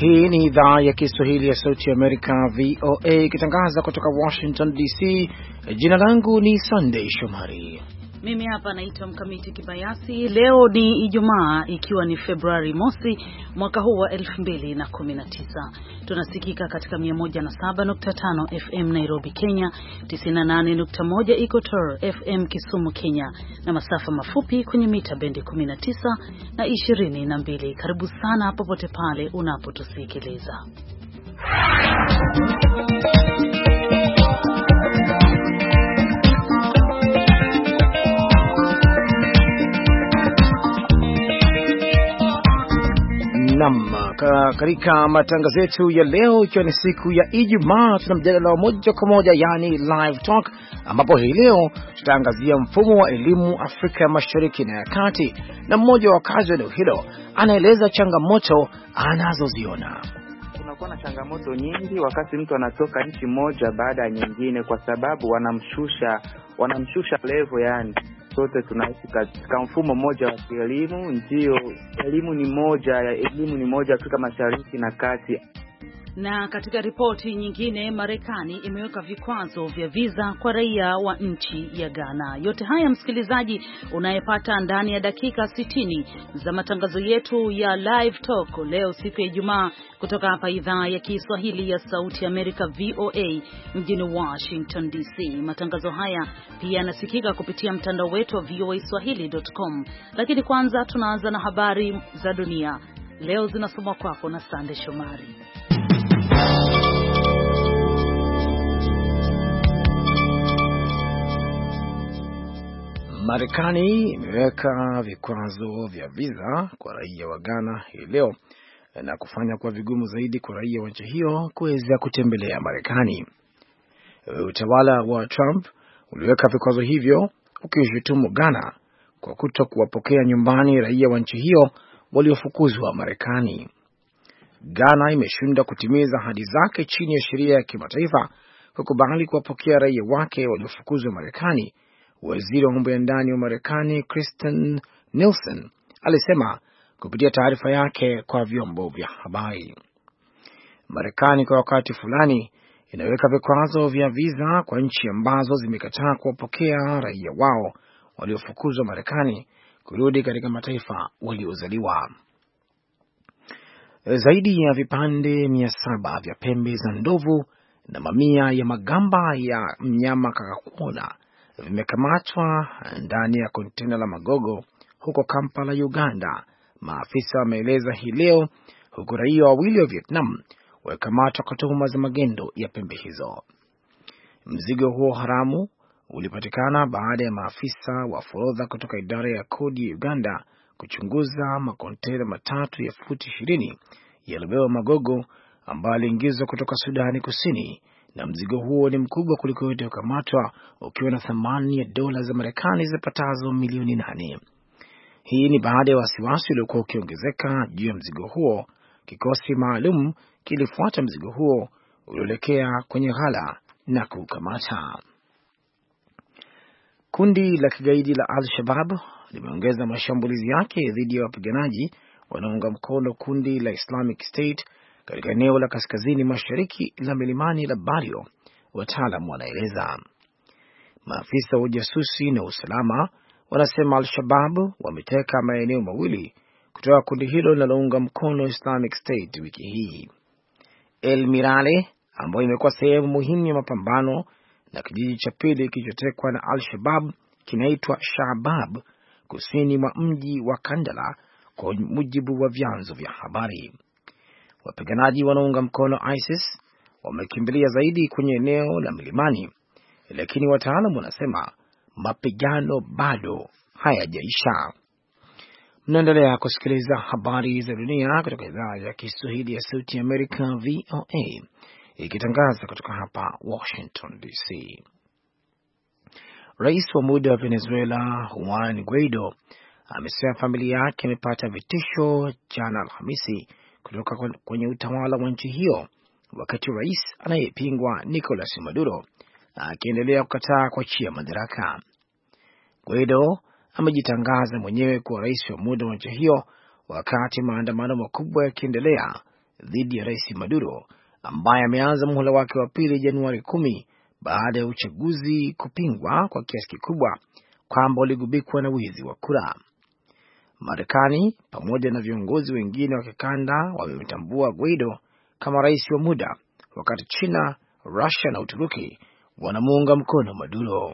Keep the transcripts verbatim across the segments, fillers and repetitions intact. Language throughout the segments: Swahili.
Hii ni idhaa ya Kiswahili ya Sauti ya Amerika V O A ikitangaza kutoka Washington D C. Jina langu ni Sunday Shomari. Mimi hapa naitwa Mkamiti Kibayasi. Leo ni Ijumaa ikiwa ni Februari mosi mwaka huu wa elfu mbili na kumi na tisa. Tunasikika katika mia moja na saba nukta tano F M Nairobi, Kenya, tisini na nane nukta moja Equator F M Kisumu, Kenya, na masafa mafupi kwenye mita bendi kumi na tisa na ishirini na mbili. Karibu sana popote pale unapotusikiliza. Naam, katika matangazo yetu ya leo ikiwa ni siku ya Ijumaa, tuna mjadala moja kwa moja, yani live talk, ambapo hii leo tutaangazia mfumo wa elimu Afrika Mashariki na ya Kati, na mmoja wa wakazi wa eneo hilo anaeleza changamoto anazoziona. Kunakuwa na changamoto nyingi wakati mtu anatoka nchi moja baada ya nyingine, kwa sababu wanamshusha wanamshusha level, yani sote tunaishi katika mfumo mmoja wa elimu. Ndio, elimu ni moja ya elimu ni moja Afrika Mashariki na Kati. Na katika ripoti nyingine, Marekani imeweka vikwazo vya visa kwa raia wa nchi ya Ghana. Yote haya msikilizaji unayepata ndani ya dakika sitini za matangazo yetu ya Live Talk leo siku ya Ijumaa kutoka hapa idhaa ya Kiswahili ya Sauti Amerika V O A mjini Washington D C. Matangazo haya pia yanasikika kupitia mtandao wetu wa v o a swahili dot com. Lakini kwanza tunaanza na habari za dunia. Leo zinasomwa kwako na Sande Shomari. Marekani imeweka vikwazo vya visa kwa raia wa Ghana hii leo na kufanya kwa vigumu zaidi kwa raia wa nchi hiyo kuweza kutembelea Marekani. Utawala wa Trump uliweka vikwazo hivyo ukishutumu Ghana kwa kutokuwapokea nyumbani raia wa nchi hiyo waliofukuzwa Marekani. Ghana imeshindwa kutimiza ahadi zake chini ya sheria ya kimataifa kukubali kuwapokea raia wake waliofukuzwa Marekani. Waziri wa mambo ya ndani wa Marekani Kristen Nielsen alisema kupitia taarifa yake kwa vyombo vya habari. Marekani kwa wakati fulani inaweka vikwazo vya visa kwa nchi ambazo zimekataa kuwapokea raia wao waliofukuzwa Marekani kurudi katika mataifa waliozaliwa. Zaidi ya vipande mia saba vya pembe za ndovu na mamia ya magamba ya mnyama kakakuona vimekamatwa ndani ya kontena la magogo huko Kampala, Uganda, maafisa wameeleza hii leo, huku raia wawili wa Vietnam wamekamatwa kwa tuhuma za magendo ya pembe hizo. Mzigo huo haramu ulipatikana baada ya maafisa wa forodha kutoka idara ya kodi ya Uganda kuchunguza makontena matatu ya futi ishirini yaliyobeba magogo ambayo yaliingizwa kutoka Sudani Kusini, na mzigo huo ni mkubwa kuliko yote ukamatwa, ukiwa na thamani ya dola za Marekani zipatazo milioni nane. Hii ni baada ya wasiwasi uliokuwa ukiongezeka juu ya mzigo huo. Kikosi maalum kilifuata mzigo huo ulioelekea kwenye ghala na kukamata. Kundi la kigaidi la Al-Shabaab limeongeza mashambulizi yake dhidi ya wapiganaji wanaunga mkono kundi la Islamic State katika eneo la kaskazini mashariki la milimani la Bario, wataalamu wanaeleza. Maafisa wa ujasusi na usalama wanasema Al-Shabaab wameteka maeneo mawili kutoka kundi hilo linalounga mkono Islamic State wiki hii. El Mirale, ambayo imekuwa sehemu muhimu ya mapambano, na kijiji cha pili kilichotekwa na Al-Shabaab kinaitwa Shabab, kusini mwa mji wa Kandala, kwa mujibu wa vyanzo vya habari. Wapiganaji wanaunga mkono ISIS wamekimbilia zaidi kwenye eneo la milimani, lakini wataalamu wanasema mapigano bado hayajaisha. Mnaendelea kusikiliza habari za dunia kutoka idhaa ya Kiswahili ya Sauti ya Amerika V O A ikitangaza kutoka hapa Washington D C. Rais wa muda wa Venezuela Juan Guaido amesema familia yake imepata vitisho jana Alhamisi kutoka kwenye utawala wa nchi hiyo, wakati rais anayepingwa Nicolas Maduro akiendelea kukataa kuachia madaraka. Guaido amejitangaza mwenyewe kuwa rais wa muda wa nchi hiyo wakati maandamano makubwa yakiendelea dhidi ya Rais Maduro ambaye ameanza muhula wake wa pili Januari kumi baada ya uchaguzi kupingwa kwa kiasi kikubwa kwamba uligubikwa na wizi wa kura. Marekani pamoja na viongozi wengine wa kikanda wamemtambua Guaido kama rais wa muda, wakati China, Russia na Uturuki wanamuunga mkono Maduro.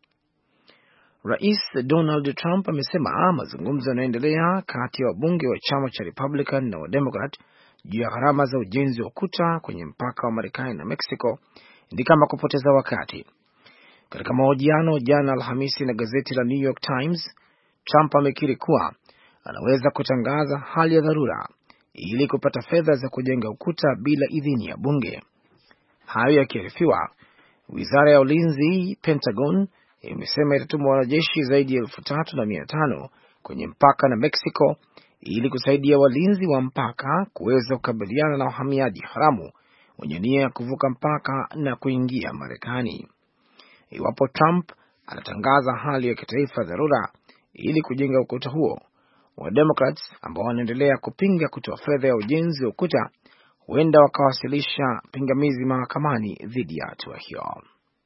Rais Donald Trump amesema mazungumzo yanaendelea kati ya wabunge wa chama cha Republican na wa Democrat juu ya gharama za ujenzi wa ukuta kwenye mpaka wa Marekani na Mexico ni kama kupoteza wakati. Katika mahojiano jana Alhamisi na gazeti la New York Times, Trump amekiri kuwa anaweza kutangaza hali ya dharura ili kupata fedha za kujenga ukuta bila idhini ya bunge. Hayo yakiarifiwa, Wizara ya Ulinzi, Pentagon, imesema itatuma wanajeshi zaidi ya elfu tatu na mia tano kwenye mpaka na Mexico ili kusaidia walinzi wa mpaka kuweza kukabiliana na wahamiaji haramu wenye nia ya kuvuka mpaka na kuingia Marekani. Iwapo Trump anatangaza hali ya kitaifa dharura ili kujenga ukuta huo, wa Democrats ambao wanaendelea kupinga kutoa fedha ya ujenzi wa ukuta huenda wakawasilisha pingamizi mahakamani dhidi ya hatua hiyo.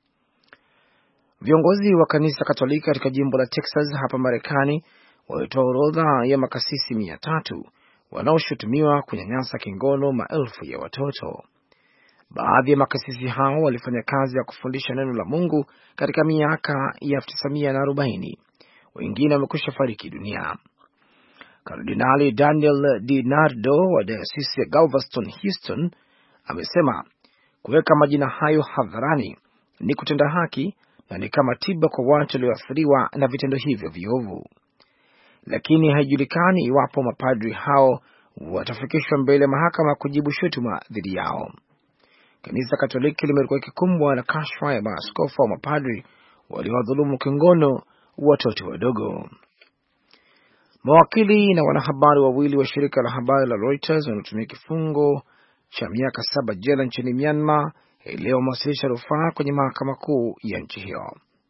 Viongozi wa kanisa Katolika katika jimbo la Texas hapa Marekani walitoa orodha ya makasisi mia tatu wanaoshutumiwa kunyanyasa kingono maelfu ya watoto. Baadhi ya makasisi hao walifanya kazi ya kufundisha neno la Mungu katika miaka ya elfu tisa mia arobaini. Wengine wamekwisha fariki dunia. Kardinali Daniel DiNardo wa Diocese ya Galveston, Houston, amesema kuweka majina hayo hadharani ni kutenda haki na ni kama tiba kwa watu walioathiriwa na vitendo hivyo viovu. Lakini haijulikani iwapo mapadri hao watafikishwa mbele mahakama kujibu shutuma dhidi yao. Kanisa Katoliki limekuwa kikumbwa na kashfa ya maaskofu wa mapadri waliowadhulumu kingono watoto wadogo. Mawakili na wanahabari wawili wa shirika la habari la Reuters wanatumia kifungo cha miaka saba jela nchini Myanmar leo wamewasilisha rufaa kwenye mahakama kuu ya nchi hiyo.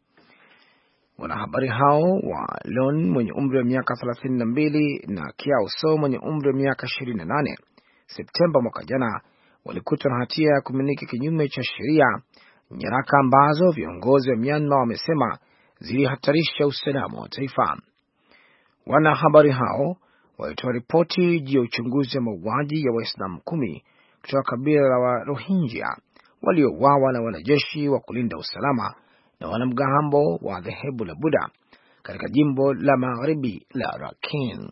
Wanahabari hao wa Lon mwenye umri wa miaka thelathini na mbili na Kiao So mwenye umri wa miaka ishirini na nane Septemba mwaka jana walikutwa na hatia ya kumiliki kinyume cha sheria nyaraka ambazo viongozi wa Myanmar wamesema zilihatarisha usalama wa taifa. Wanahabari hao walitoa ripoti juu ya uchunguzi wa mauaji ya Waislamu kumi kutoka kabila la wa Rohingya waliouawa na wanajeshi wa kulinda usalama na wanamgambo wa dhehebu la Buddha katika jimbo la magharibi la Rakhine.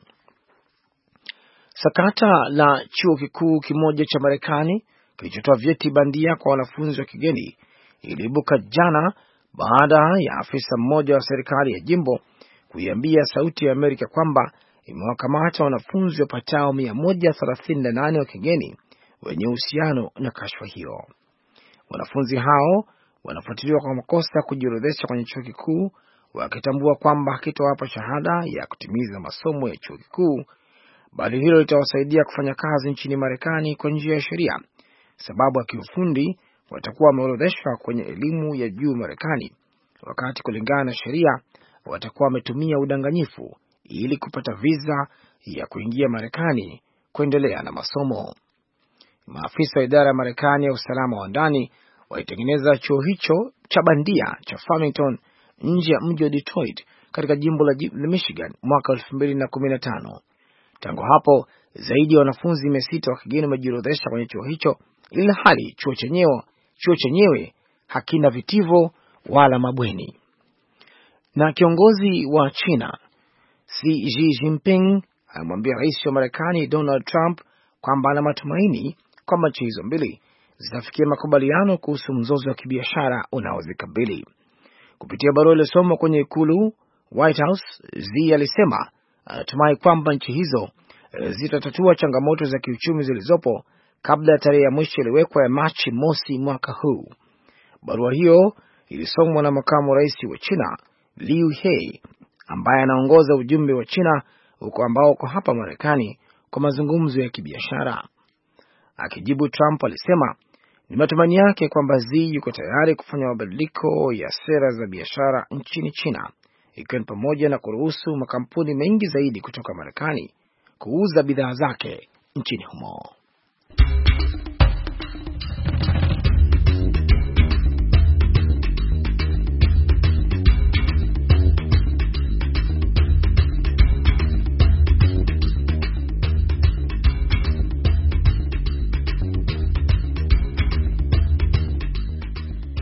Sakata la chuo kikuu kimoja cha Marekani kilichotoa vyeti bandia kwa wanafunzi wa kigeni iliibuka jana baada ya afisa mmoja wa serikali ya jimbo kuiambia Sauti ya Amerika kwamba imewakamata wanafunzi wapatao mia moja thelathini na nane wa kigeni wenye uhusiano na kashfa hiyo. Wanafunzi hao wanafuatiliwa kwa makosa kujiorodhesha kwenye chuo kikuu, wakitambua kwamba hakitowapa shahada ya kutimiza masomo ya chuo kikuu, bali hilo litawasaidia kufanya kazi nchini Marekani kwa njia ya sheria, sababu ya kiufundi watakuwa wameorodheshwa kwenye elimu ya juu Marekani, wakati kulingana na sheria watakuwa wametumia udanganyifu ili kupata visa ya kuingia Marekani kuendelea na masomo. Maafisa wa idara ya Marekani ya usalama wa ndani walitengeneza chuo hicho cha bandia cha Farmington nje ya mji wa Detroit katika jimbo la Michigan mwaka elfu mbili na kumi na tano. Tangu hapo zaidi ya wanafunzi mia sita wa kigeni wamejiorodhesha kwenye chuo hicho, ila hali chuo chenyewe chuo chenyewe hakina vitivo wala mabweni. Na kiongozi wa China Xi Jinping amemwambia rais wa Marekani Donald Trump kwamba ana matumaini kwamba nchi hizo mbili zitafikia makubaliano kuhusu mzozo wa kibiashara unaozikabili. Kupitia barua iliyosomwa kwenye ikulu White House, Xi alisema anatumai kwamba nchi hizo zitatatua changamoto za kiuchumi zilizopo kabla ya tarehe ya mwisho iliyowekwa ya Machi mosi mwaka huu. Barua hiyo ilisomwa na makamu rais wa China Liu He, ambaye anaongoza ujumbe wa China uko ambao uko hapa Marekani kwa mazungumzo ya kibiashara. Akijibu, Trump alisema ni matumaini yake kwamba Xi yuko tayari kufanya mabadiliko ya sera za biashara nchini China, ikiwa ni pamoja na kuruhusu makampuni mengi zaidi kutoka Marekani kuuza bidhaa zake nchini humo.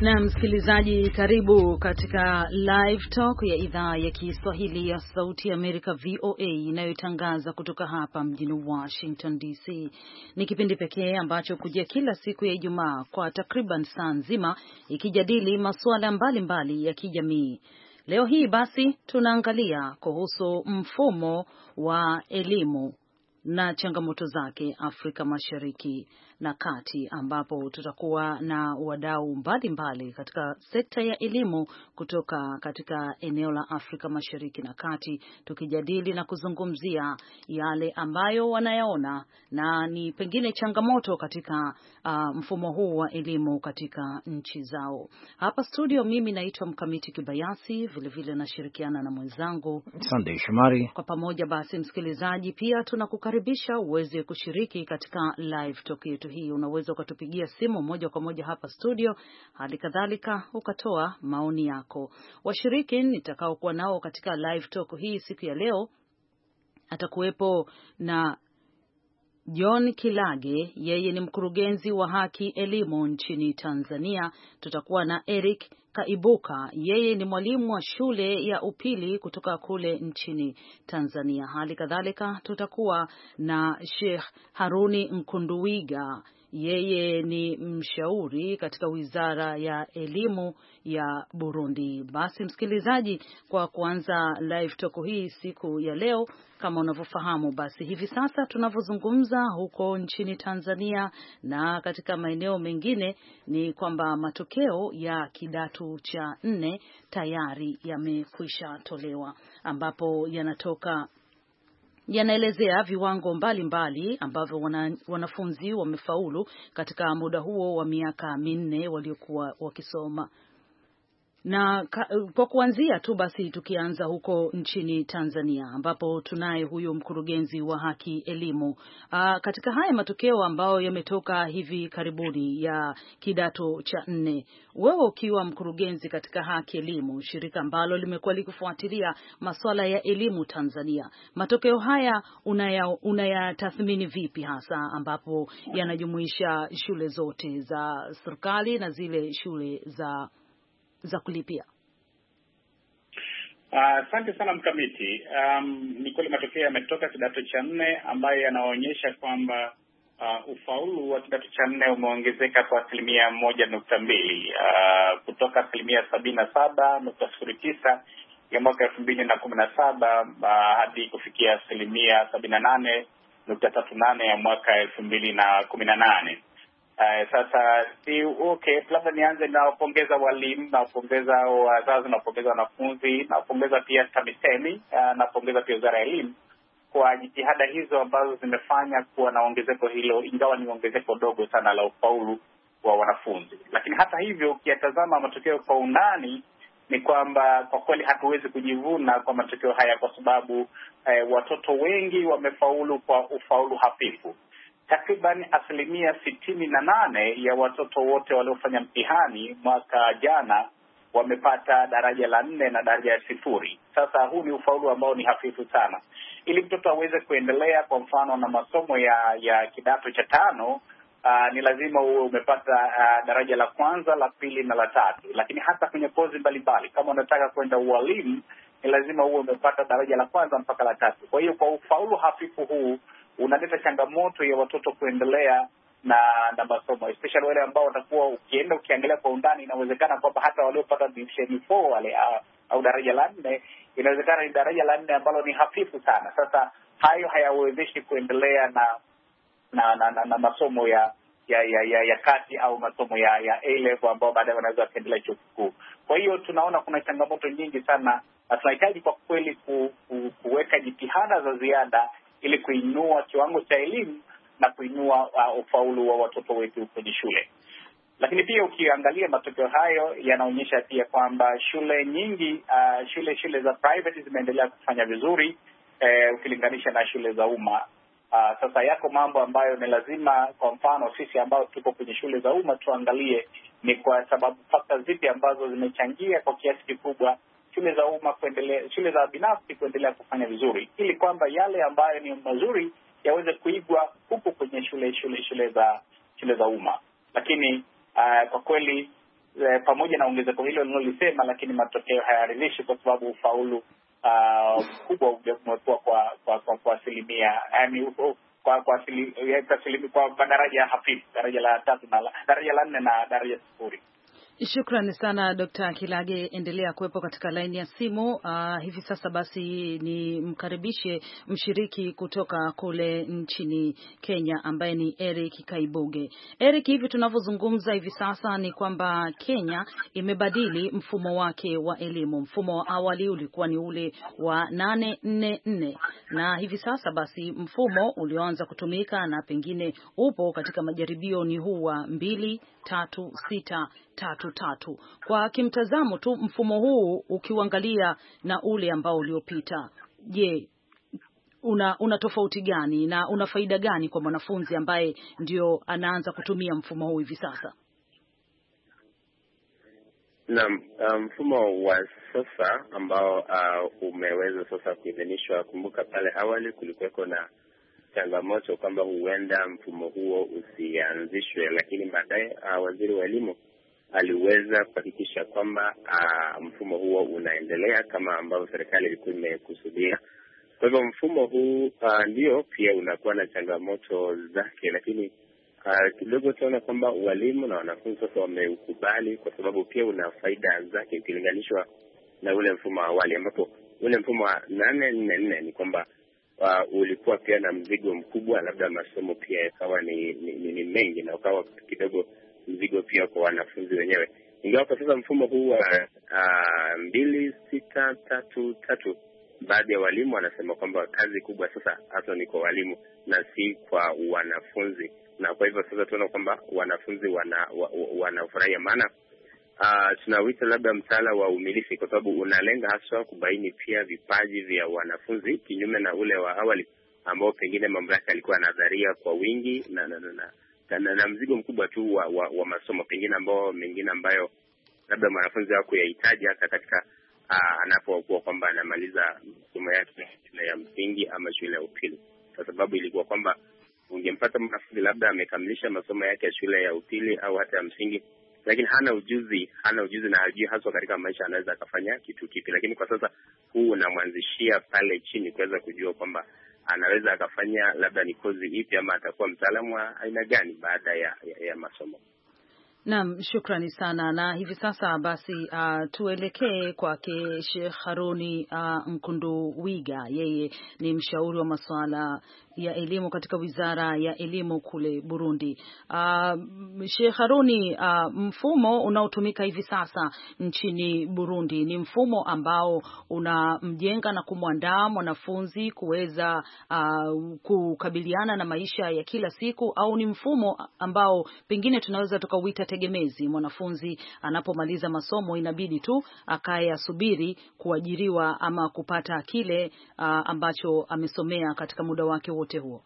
Na msikilizaji, karibu katika Live Talk ya idhaa ya Kiswahili ya Sauti ya Amerika V O A inayotangaza kutoka hapa mjini Washington D C. Ni kipindi pekee ambacho kujia kila siku ya Ijumaa kwa takriban saa nzima ikijadili masuala mbalimbali ya kijamii. Leo hii basi tunaangalia kuhusu mfumo wa elimu na changamoto zake Afrika Mashariki na Kati, ambapo tutakuwa na wadau mbalimbali katika sekta ya elimu kutoka katika eneo la Afrika Mashariki na Kati, tukijadili na kuzungumzia yale ambayo wanayaona na ni pengine changamoto katika uh, mfumo huu wa elimu katika nchi zao. Hapa studio mimi naitwa Mkamiti Kibayasi, vile vile nashirikiana na mwenzangu Sunday Shumari. Kwa pamoja basi, msikilizaji, pia tunakukaribisha uweze kushiriki katika live talk yetu hii. Unaweza ukatupigia simu moja kwa moja hapa studio, hali kadhalika ukatoa maoni yako. Washiriki nitakao kuwa nao katika live talk hii siku ya leo, atakuwepo na John Kilage, yeye ni mkurugenzi wa haki elimu nchini Tanzania. Tutakuwa na Eric Kaibuka, yeye ni mwalimu wa shule ya upili kutoka kule nchini Tanzania. Hali kadhalika tutakuwa na Sheikh Haruni Nkunduwiga, yeye ni mshauri katika Wizara ya Elimu ya Burundi. Basi msikilizaji, kwa kuanza live talk hii siku ya leo, kama unavyofahamu, basi hivi sasa tunavyozungumza huko nchini Tanzania na katika maeneo mengine ni kwamba matokeo ya kidato cha nne tayari yamekwisha tolewa, ambapo yanatoka yanaelezea viwango mbalimbali ambavyo wana, wanafunzi wamefaulu katika muda huo wa miaka minne waliokuwa wakisoma. Na kwa kuanzia tu basi tukianza huko nchini Tanzania, ambapo tunaye huyo mkurugenzi wa haki elimu. Aa, katika haya matokeo ambayo yametoka hivi karibuni ya kidato cha nne, wewe ukiwa mkurugenzi katika haki elimu, shirika ambalo limekuwa likifuatilia masuala ya elimu Tanzania, matokeo haya unayatathmini unaya vipi, hasa ambapo yanajumuisha shule zote za serikali na zile shule za za kulipia? Asante uh, sana Mkamiti. Um, ni kweli matokeo yametoka kidato cha nne ambayo yanaonyesha kwamba uh, ufaulu wa kidato cha nne umeongezeka kwa asilimia moja nukta mbili uh, kutoka asilimia sabini na saba nukta sifuri tisa ya mwaka elfu mbili na kumi na saba uh, hadi kufikia asilimia sabini na nane nukta tatu nane ya mwaka elfu mbili na kumi na nane. Uh, sasa si okay, labda nianze na kupongeza walimu, na kupongeza wazazi, na kupongeza wanafunzi, na kupongeza pia TAMISEMI, uh, na kupongeza pia Wizara ya Elimu kwa jitihada hizo ambazo zimefanya kuwa na ongezeko hilo, ingawa ni ongezeko dogo sana la ufaulu wa wanafunzi. Lakini hata hivyo, ukiyatazama matokeo kwa undani, ni kwamba kwa kweli hatuwezi kujivuna kwa matokeo haya, kwa sababu eh, watoto wengi wamefaulu kwa ufaulu hafifu. Takriban asilimia sitini na nane ya watoto wote waliofanya mtihani mwaka jana wamepata daraja la nne na daraja ya sifuri. Sasa huu ni ufaulu ambao ni hafifu sana. Ili mtoto aweze kuendelea kwa mfano na masomo ya ya kidato cha tano, uh, ni lazima uwe umepata uh, daraja la kwanza, la pili na la tatu. Lakini hata kwenye kozi mbalimbali, kama unataka kwenda ualimu, ni lazima uwe umepata daraja la kwanza mpaka la tatu. Kwa hiyo kwa ufaulu hafifu huu unaleta changamoto ya watoto kuendelea na na masomo, especially wale ambao watakuwa, ukienda ukiangalia kwa undani, inawezekana kwamba hata waliopata division nne wale au, au daraja la nne, inawezekana ni daraja la nne ambalo ni hafifu sana. Sasa hayo hayawezeshi kuendelea na na, na, na, na masomo ya ya ya ya, ya kati au masomo ya ya A level ambao baadaye wanaweza kuendelea chuo kikuu. Kwa hiyo tunaona kuna changamoto nyingi sana, na tunahitaji kwa kweli ku, ku, kuweka jitihada za ziada ili kuinua kiwango cha elimu na kuinua uh, ufaulu wa watoto wetu kwenye shule. Lakini pia ukiangalia matokeo hayo yanaonyesha pia kwamba shule nyingi, uh, shule shule za private zimeendelea kufanya vizuri eh, ukilinganisha na shule za umma. Uh, sasa yako mambo ambayo ni lazima, kwa mfano sisi ambao tuko kwenye shule za umma, tuangalie ni kwa sababu fakta zipi ambazo zimechangia kwa kiasi kikubwa shule za umma kuendelea, shule za binafsi kuendelea kufanya vizuri, ili kwamba yale ambayo ni mazuri yaweze kuigwa huku kwenye shule shule shule za shule za umma. Lakini uh, kwa kweli e, pamoja na ongezeko hilo nilolisema, lakini matokeo hayaridhishi kwa sababu ufaulu uh, kubwa umekuwa kwa kwa kwa, kwa asilimia yani kwa kwa asilimia kwa daraja hafifu, daraja la tatu na daraja la nne na daraja sifuri. Shukrani sana Dokta Kilage, endelea kuwepo katika laini ya simu. Uh, hivi sasa basi ni mkaribishe mshiriki kutoka kule nchini Kenya ambaye ni Eric Kaibuge. Eric, hivi tunavyozungumza hivi sasa ni kwamba Kenya imebadili mfumo wake wa elimu. Mfumo wa awali ulikuwa ni ule wa nane nne nne na hivi sasa basi mfumo ulioanza kutumika na pengine upo katika majaribio ni huu wa mbili tatu sita tatu tatu. Kwa kimtazamo tu mfumo huu ukiuangalia na ule ambao uliopita, je, una una tofauti gani na una faida gani kwa mwanafunzi ambaye ndio anaanza kutumia mfumo huu hivi sasa? Na mfumo um, wa sasa ambao uh, umeweza sasa kuidhinishwa. Kumbuka pale awali kulikuweko na changamoto kwamba huenda mfumo huo usianzishwe, lakini baadaye uh, waziri wa elimu aliweza kuhakikisha kwamba uh, mfumo huo unaendelea kama ambavyo serikali ilikuwa imekusudia. Kwa hivyo mfumo huu uh, ndio pia unakuwa na changamoto zake, lakini uh, kidogo tunaona kwamba walimu na wanafunzi sasa wameukubali kwa sababu pia una faida zake ikilinganishwa na ule mfumo wa awali, ambapo ule mfumo wa nane nne nne ni kwamba Uh, ulikuwa pia na mzigo mkubwa, labda masomo pia yakawa ni, ni, ni, ni mengi na ukawa kidogo mzigo pia kwa wanafunzi wenyewe. Ingawa kwa sasa mfumo huu wa uh, mbili sita tatu tatu, baadhi ya walimu wanasema kwamba kazi kubwa sasa hasa ni kwa walimu na si kwa wanafunzi, na kwa hivyo sasa tunaona kwamba wanafunzi wana wanafurahia, maana Uh, tunawita labda mtaala wa umilisi kwa sababu unalenga haswa kubaini pia vipaji vya wanafunzi, kinyume na ule wa awali ambao pengine mamlaka alikuwa nadharia kwa wingi na na, na, na, na, na mzigo mkubwa tu wa, wa, wa masomo pengine ambao mengine ambayo labda mwanafunzi wako yahitaji hata katika uh, anapokuwa kwamba anamaliza masomo yake shule ya msingi ama shule ya upili, kwa sababu ilikuwa kwamba ungempata mwanafunzi labda amekamilisha masomo yake ya shule ya upili au hata ya msingi, lakini hana ujuzi, hana ujuzi na hajui haswa katika maisha anaweza akafanya kitu kipi. Lakini kwa sasa huu unamwanzishia pale chini kuweza kujua kwamba anaweza akafanya labda ni kozi ipi ama atakuwa mtaalamu wa aina gani baada ya, ya, ya masomo. Naam, shukrani sana. Na hivi sasa basi uh, tuelekee kwake Sheikh Haruni uh, Mkunduwiga. Yeye ni mshauri wa masuala ya elimu katika Wizara ya Elimu kule Burundi. Uh, Sheikh Haruni, uh, mfumo unaotumika hivi sasa nchini Burundi ni mfumo ambao unamjenga na kumwandaa mwanafunzi kuweza uh, kukabiliana na maisha ya kila siku, au ni mfumo ambao pengine tunaweza tukauita tegemezi? Mwanafunzi anapomaliza masomo inabidi tu akae asubiri kuajiriwa ama kupata kile uh, ambacho amesomea katika muda wake wote huo.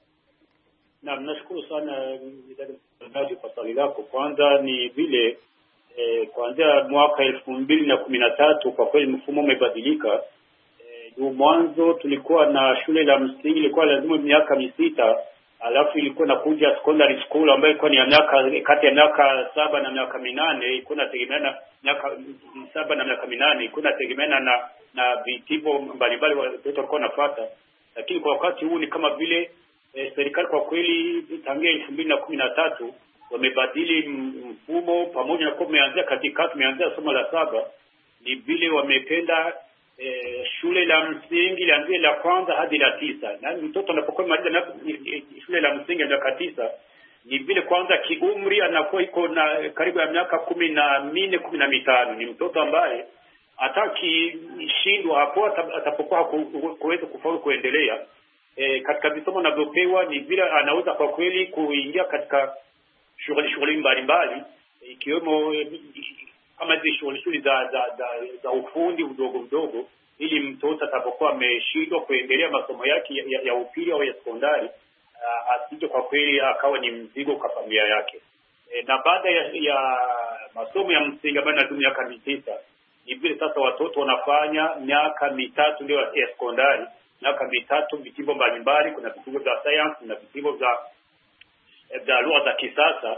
Naam, nashukuru sana mtangazaji kwa swali lako. Kwanza ni vile eh, kuanzia mwaka elfu mbili na kumi na tatu kwa kweli mfumo umebadilika. Eh, mwanzo tulikuwa na shule la msingi ilikuwa lazima miaka misita, alafu ilikuwa nakuja secondary school ambayo ilikuwa ni ya miaka kati ya miaka saba na miaka minane, ilikuwa inategemeana miaka saba na miaka minane, ilikuwa inategemeana na na vitivo mbalimbali watoto walikuwa wanafuata. Lakini kwa wakati huu ni kama vile eh, serikali kwa kweli tangia elfu mbili na kumi na tatu wamebadili mfumo, pamoja na kuwa umeanzia katika tumeanzia somo la saba, ni vile wamependa Eh, shule la msingi lianzie la kwanza hadi la tisa. Na mtoto anapokuwa maliza shule la msingi miaka tisa, ni vile kwanza kiumri anakuwa iko na karibu ya miaka kumi na minne kumi na mitano. Ni mtoto ambaye hataki shindwa hapo atapokuwa kuweza kufaulu kuendelea eh, katika visomo anavyopewa. Ni vile anaweza kwa kweli kuingia katika shughuli shughuli mbalimbali ikiwemo kama hizi shughuli shughuli za za, za za ufundi udogo udogo, ili mtoto atapokuwa ameshindwa kuendelea masomo yake ya, ya, ya upili au ya sekondari uh, asije kwa kweli akawa ni mzigo kwa familia yake. E, na baada ya, ya masomo ya msingi ambayo ni miaka mitisa, ni vile sasa watoto wanafanya miaka mitatu ndio ya sekondari, miaka mitatu vitivo mbalimbali. Kuna vitivo vya science na vitivo vya vya lugha za kisasa,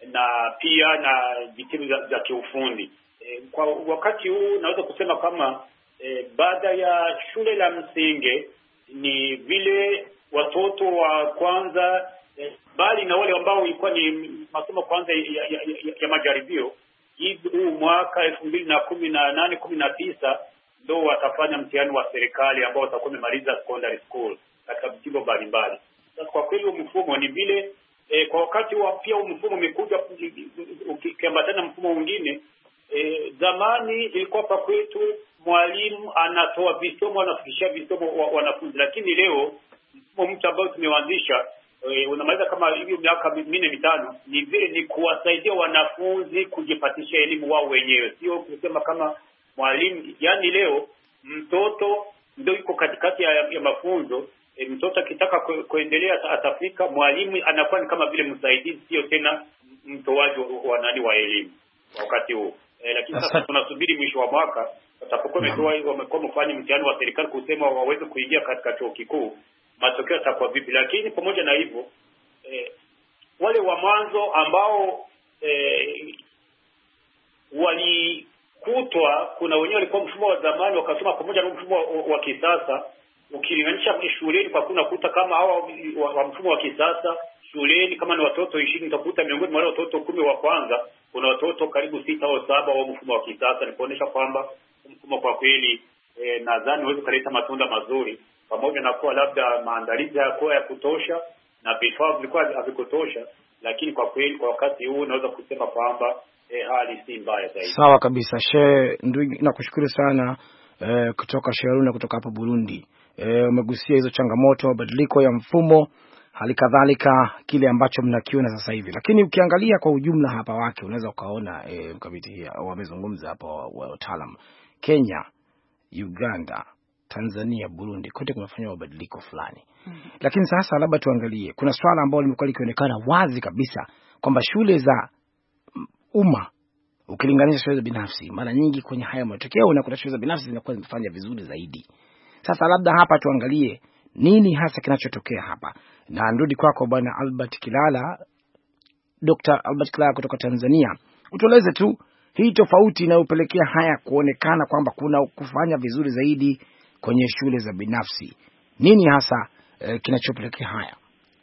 na pia na vitivo za, za kiufundi. E, kwa wakati huu naweza kusema kama e, baada ya shule la msingi ni vile watoto wa kwanza e, bali na wale ambao ilikuwa ni masomo kwanza ya, ya, ya, ya majaribio, huu mwaka elfu mbili na kumi na nane kumi na tisa ndio watafanya mtihani wa serikali ambao watakuwa wamemaliza secondary school katika vitivo mbalimbali. Sasa kwa kweli mfumo ni vile e, kwa wakati wa pia mfumo umekuja ukiambatana mfumo mwingine. E, zamani ilikuwa kwa kwetu mwalimu anatoa visomo, anafikishia visomo wa, wanafunzi, lakini leo mfumo mpya ambao tumeanzisha e, unamaliza kama hiyo miaka minne mitano, ni vile ni kuwasaidia wanafunzi kujipatisha elimu wao wenyewe, sio kusema kama mwalimu. Yani leo mtoto ndio yuko katikati ya, ya mafunzo. E, mtoto akitaka ku, kuendelea atafika, mwalimu anakuwa ni kama vile msaidizi, sio tena mtoaji wa nani wa elimu wakati huo. E, lakini sasa tunasubiri mwisho wa mwaka watapokuwa wametoa wamekuwa mfanye mtihani wa serikali kusema waweze kuingia katika chuo kikuu, matokeo yatakuwa vipi. Lakini pamoja na hivyo e, wale wa mwanzo ambao e, walikutwa, kuna wenyewe walikuwa mfumo wa zamani wakasoma pamoja na mfumo wa, wa kisasa. Ukilinganisha shuleni kwa kuna kuta kama hawa wa, wa mfumo wa kisasa shuleni kama ni watoto ishirini, utakuta miongoni mwa wale watoto kumi wa kwanza kuna watoto karibu sita au saba wa mfumo wa kisasa. Ni kuonesha kwamba mfumo kwa kweli e, nadhani uweze kuleta matunda mazuri, pamoja na kuwa labda maandalizi hayakuwa ya kutosha na vifaa vilikuwa havikutosha, lakini kwa kweli kwa wakati huu naweza kusema kwamba e, hali si mbaya zaidi. Sawa kabisa. She ndugu, nakushukuru sana e, kutoka Sheruna kutoka hapa Burundi. E, umegusia hizo changamoto, mabadiliko ya mfumo, hali kadhalika kile ambacho mnakiona sasa hivi. Lakini ukiangalia kwa ujumla hapa wake unaweza ukaona e, mkabiti hii wamezungumza hapa wataalamu, Kenya, Uganda, Tanzania, Burundi, kote kunafanya mabadiliko fulani. Mm-hmm. Lakini sasa labda tuangalie, kuna swala ambalo limekuwa likionekana wazi kabisa kwamba shule za umma ukilinganisha shule za binafsi, mara nyingi kwenye haya matokeo unakuta shule za binafsi zinakuwa zinafanya vizuri zaidi. Sasa labda hapa tuangalie nini hasa kinachotokea hapa. Na nirudi kwako Bwana Albert Kilala, Doctor Albert Kilala kutoka Tanzania. Utueleze tu hii tofauti inayopelekea haya kuonekana kwamba kuna kufanya vizuri zaidi kwenye shule za binafsi. Nini hasa eh, kinachopelekea haya?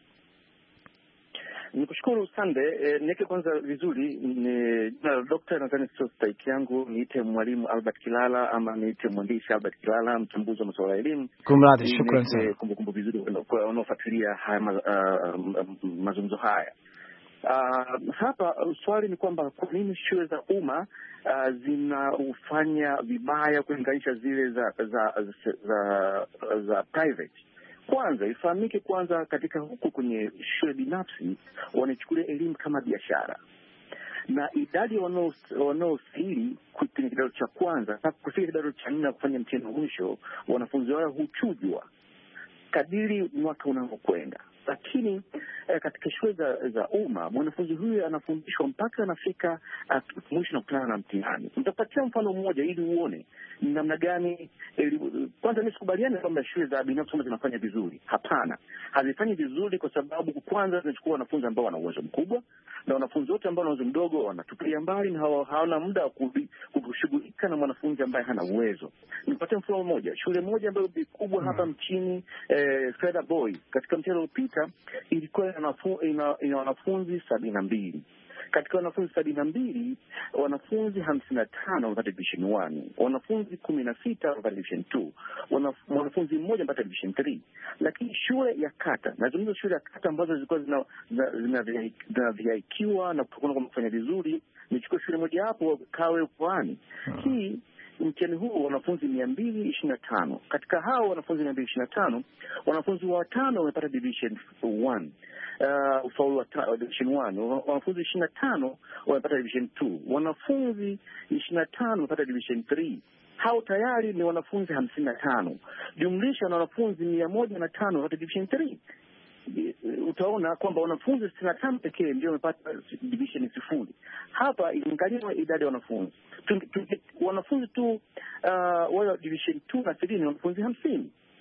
Nikushukuru Sande. E, niweke kwanza vizuri ni na Doctor nadhani sio stahiki yangu niite mwalimu Albert Kilala ama niite mwandishi Albert Kilala, mchambuzi wa masuala ya elimu. Kumradhi, shukrani sana. Kumbukumbu vizuri wanaofuatilia haya uh, mazungumzo haya. Uh, hapa swali ni kwamba kwa nini shule za umma uh, zinaufanya vibaya kulinganisha zile za za za, za, za private. Kwanza ifahamike kwanza, katika huku kwenye shule binafsi wanachukulia elimu kama biashara, na idadi wanaostahili kwenye kidato cha kwanza na kufika kidato cha nne kufanya mtihani wa mwisho, wanafunzi wao huchujwa kadiri mwaka unaokwenda. Lakini eh, katika shule za, za umma mwanafunzi huyu anafundishwa mpaka anafika uh, mwisho na kutana na mtihani. Nitapatia mfano mmoja ili uone ni namna gani. Eh, kwanza mimi sikubaliani kwamba shule za binafsi zinafanya vizuri. Hapana, hazifanyi vizuri kwa sababu kwanza zinachukua wanafunzi ambao wana uwezo mkubwa, na wanafunzi wote ambao wana uwezo mdogo wanatupilia mbali na hawana muda wa kushughulika na mwanafunzi ambaye hana uwezo. Nipatie mfano mmoja. Shule moja ambayo kubwa hmm. hapa mchini eh, Feda Boy, katika mtihani uliopita ilikuwa ina, ina wanafunzi sabini na mbili. Katika wanafunzi sabini na mbili, wanafunzi hamsini na tano wamepata division one, wanafunzi kumi na sita wamepata division two, wanafunzi mmoja amepata division three. Lakini shule ya kata, nazungumza shule ya kata ambazo zilikuwa zina zina V I Q na kutokana kwa kufanya vizuri, nichukue shule moja hapo Kawe Pwani. Hmm. Hii mtihani huu wanafunzi mia mbili ishirini na tano. Katika hao wanafunzi mia mbili ishirini na tano, wanafunzi watano wamepata division one. Uh, ufaulu wa division one. Wanafunzi ishirini na tano wamepata division two. Wanafunzi ishirini na tano wamepata division three. Hao tayari ni wanafunzi hamsini na tano. Jumlisha na wanafunzi mia moja na tano wamepata division three. Utaona kwamba wanafunzi sitini na tano pekee ndio wamepata division sifuri. Hapa inaangaliwa idadi ya wanafunzi. Wanafunzi tu uh, wale division two na three ni wanafunzi hamsini.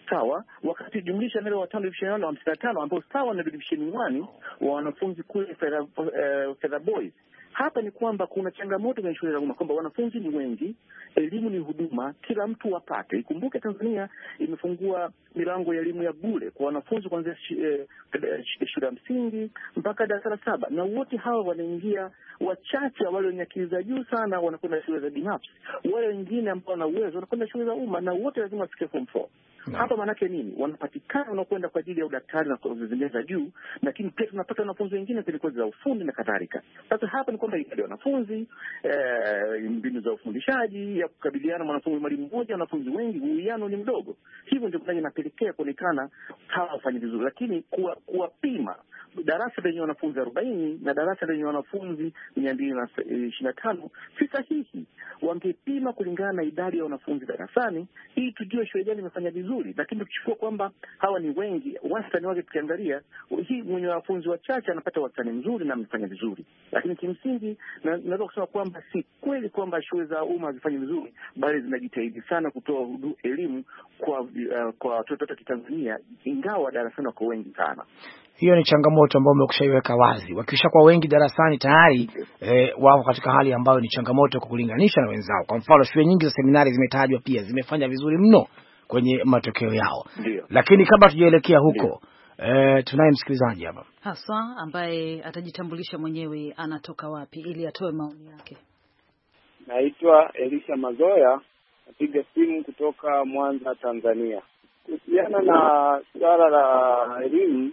sawa, wakati jumlisha nalo watano division nane hamsini na tano ambao sawa na division one wa wanafunzi kule Fedha uh, Fedha Boys. Hapa ni kwamba kuna changamoto kwenye shule za umma kwamba wanafunzi ni wengi, elimu ni huduma, kila mtu apate. Ikumbuke Tanzania imefungua milango ya elimu ya bure kwa wanafunzi kuanzia eh, shule ya msingi mpaka darasa la saba, na wote hawa wanaingia. Wachache wale wenye akili za juu sana wanakwenda shule za binafsi, wale wengine ambao wana uwezo wanakwenda shule za umma, na wote lazima wafike form four. No. Hapa maanake nini? Wanapatikana wanakwenda kwa ajili ya udaktari na kozi zingine za juu, lakini pia tunapata wanafunzi wengine kwenye kozi za ufundi na kadhalika. Sasa hapa ni kwamba idadi ya wanafunzi, eh, mbinu za ufundishaji ya kukabiliana mwanafunzi mwalimu mmoja wanafunzi wengi, uwiano ni mdogo. Hivyo ndio kuna inapelekea kuonekana hawa wafanye vizuri, lakini kuwa kuwapima darasa lenye wanafunzi arobaini na darasa lenye wanafunzi mia mbili na ishirini na tano si sahihi. Wangepima kulingana na idadi ya wanafunzi darasani ili tujue shule gani imefanya vizuri, lakini tukichukua kwamba hawa ni wengi, wastani wake tukiangalia, hii mwenye wanafunzi wachache anapata wastani mzuri na amefanya vizuri. Lakini kimsingi na naweza kusema kwamba si kweli kwamba shule za umma hazifanye vizuri, bali zinajitahidi sana kutoa elimu kwa uh, kwa watoto wa Kitanzania, ingawa darasani wako wengi sana. Hiyo ni changamoto ambayo umekushaiweka wazi. Wakisha kwa wengi darasani tayari eh, wao katika hali ambayo ni changamoto kwa kulinganisha na wenzao. Kwa mfano shule nyingi za seminari zimetajwa pia zimefanya vizuri mno kwenye matokeo yao. Ndiyo. Lakini kabla tujaelekea huko eh, tunaye msikilizaji hapa haswa ambaye atajitambulisha mwenyewe anatoka wapi ili atoe maoni yake. Naitwa Elisha Mazoya, napiga simu kutoka Mwanza, Tanzania. Kuhusiana na swala la elimu,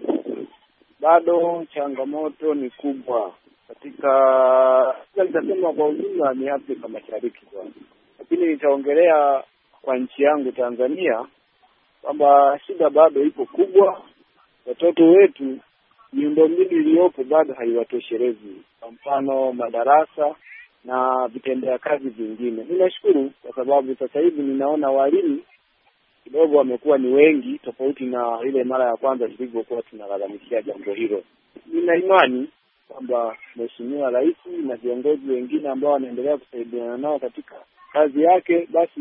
bado changamoto ni kubwa katika, nitasema kwa ujumla ni Afrika Mashariki kwa. Lakini nitaongelea kwa nchi yangu Tanzania kwamba shida bado ipo kubwa. Watoto wetu miundombinu iliyopo bado haiwatoshelezi. Kwa mfano madarasa na vitendea kazi vingine. Ninashukuru kwa sababu sasa hivi ninaona walimu kidogo wamekuwa ni wengi tofauti na ile mara ya kwanza tulivyokuwa tunalalamikia jambo hilo. Nina imani kwamba Mheshimiwa Rais na viongozi wengine ambao wanaendelea kusaidiana nao katika kazi yake, basi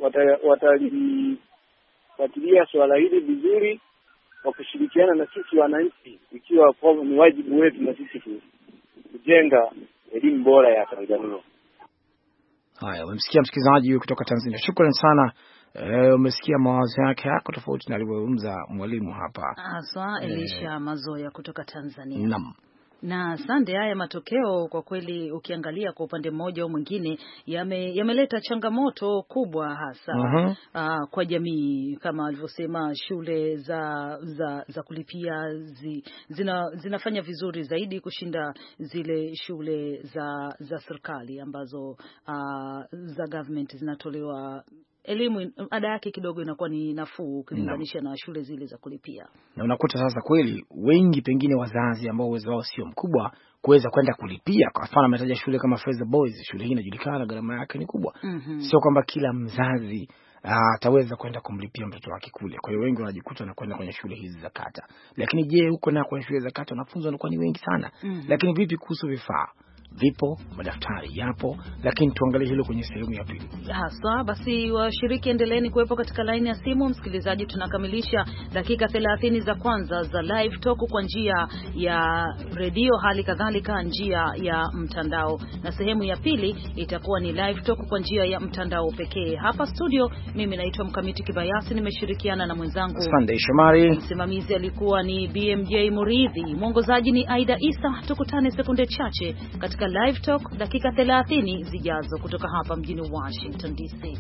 watalifuatilia swala hili vizuri kwa kushirikiana na sisi wananchi, ikiwa ni wajibu wetu na sisi kujenga elimu bora ya Tanzania. Haya, umemsikia msikilizaji huyu kutoka Tanzania. Shukrani sana. Eh, umesikia mawazo yake yako tofauti na alivyozungumza mwalimu hapa. Aswa Elisha eh, Mazoya kutoka Tanzania. Naam. Na sande, haya matokeo kwa kweli ukiangalia kwa upande mmoja au mwingine yame, yameleta changamoto kubwa hasa uh-huh. uh, kwa jamii kama alivyosema shule za za za kulipia zi, zina, zinafanya vizuri zaidi kushinda zile shule za za serikali ambazo uh, za government zinatolewa elimu ada yake kidogo inakuwa ni nafuu ukilinganisha no. na shule zile za kulipia. Na unakuta sasa kweli wengi pengine wazazi ambao uwezo wao sio mkubwa kuweza kwenda kulipia. Kwa mfano ametaja shule kama Fedha Boys, shule hii inajulikana gharama yake ni kubwa. Mm-hmm. Sio kwamba kila mzazi ataweza kwenda kumlipia mtoto wake kule. Kwa hiyo wengi wanajikuta na kwenda kwenye shule hizi za kata. Lakini je, huko na kwenye shule za kata wanafunzi wanakuwa ni wengi sana. Mm-hmm. Lakini vipi kuhusu vifaa? Vipo, madaftari yapo, lakini tuangalie hilo kwenye sehemu ya pili. Haswa, basi washiriki endeleeni kuwepo katika line ya simu. Msikilizaji, tunakamilisha dakika thelathini za kwanza za live talk kwa njia ya redio, hali kadhalika njia ya mtandao. Na sehemu ya pili itakuwa ni live talk kwa njia ya mtandao pekee. Hapa studio, mimi naitwa Mkamiti Kibayasi, nimeshirikiana na mwenzangu Sunday Shomari. Msimamizi alikuwa ni B M J Muridhi, mwongozaji ni Aida Isa. Tukutane sekunde chache katika live talk dakika thelathini zijazo kutoka hapa mjini Washington D C.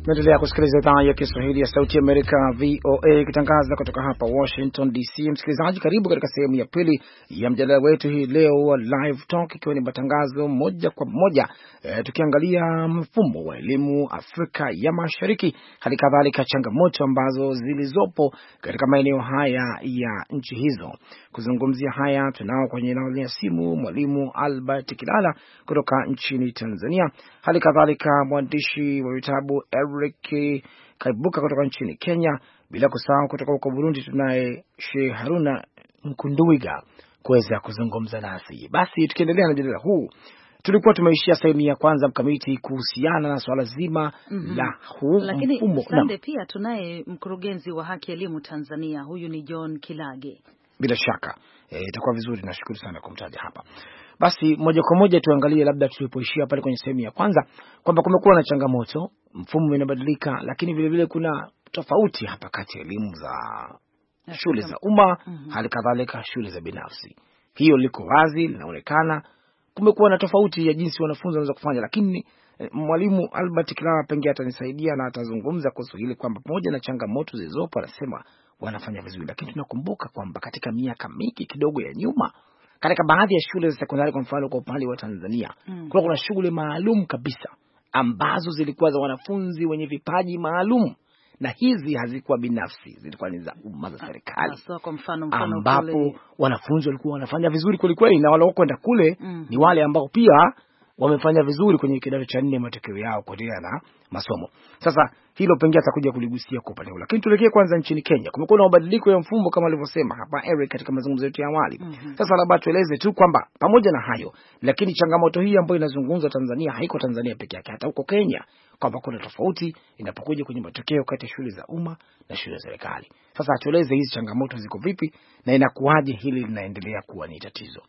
Naendelea kusikiliza idhaa ya Kiswahili ya Sauti ya Amerika V O A ikitangaza kutoka hapa Washington D C. Msikilizaji, karibu katika sehemu ya pili ya mjadala wetu hii leo wa Live Talk, ikiwa ni matangazo moja kwa moja e, tukiangalia mfumo wa elimu Afrika ya Mashariki, hali kadhalika changamoto ambazo zilizopo katika maeneo haya ya nchi hizo. Kuzungumzia haya tunao kwenye laini ya simu mwalimu Albert Kilala kutoka nchini Tanzania, hali kadhalika mwandishi wa vitabu Eric Kaibuka kutoka nchini Kenya, bila kusahau kutoka huko Burundi tunaye Sheikh Haruna Nkunduwiga kuweza kuzungumza nasi. Basi tukiendelea na mjadala huu, tulikuwa tumeishia sehemu ya kwanza mkamiti kuhusiana na swala zima mm -hmm. la huu lakini mfumo. Lakini pia tunaye mkurugenzi wa haki elimu Tanzania, huyu ni John Kilage. Bila shaka itakuwa e, vizuri, nashukuru sana kumtaja hapa. Basi moja kwa moja tuangalie labda tulipoishia pale kwenye sehemu ya kwanza, kwamba kumekuwa na changamoto, mfumo unabadilika, lakini vile vile kuna tofauti hapa kati ya elimu za shule za umma mm -hmm. hali kadhalika shule za binafsi. Hiyo liko wazi, linaonekana kumekuwa na tofauti ya jinsi wanafunzi wanaweza kufanya, lakini mwalimu Albert Kilala pengine atanisaidia na atazungumza kuhusu hili kwamba pamoja na changamoto zilizopo anasema wanafanya vizuri, lakini tunakumbuka kwamba katika miaka mingi kidogo ya nyuma katika baadhi ya shule za sekondari, kwa mfano kwa upande wa Tanzania mm. kuna kuna shule maalum kabisa ambazo zilikuwa za wanafunzi wenye vipaji maalum, na hizi hazikuwa binafsi, zilikuwa ni za umma za serikali. So, kwa mfano mfano ambapo kule wanafunzi walikuwa wanafanya vizuri kweli kweli, na wale wanaokwenda kule mm. ni wale ambao pia wamefanya vizuri kwenye kidato cha nne, matokeo yao kuendelea na masomo. Sasa hilo pengine atakuja kuligusia kwa upande huo, lakini tuelekee kwanza nchini Kenya. Kumekuwa na mabadiliko ya mfumo kama alivyosema hapa Eric katika mazungumzo yetu ya awali. Mm -hmm. Sasa labda tueleze tu kwamba pamoja na hayo, lakini changamoto hii ambayo inazungumzwa Tanzania haiko Tanzania peke yake, hata huko Kenya, kwamba kuna tofauti inapokuja kwenye matokeo kati ya shule za umma na shule za serikali. Sasa tueleze hizi changamoto ziko vipi na inakuwaje hili linaendelea kuwa ni tatizo.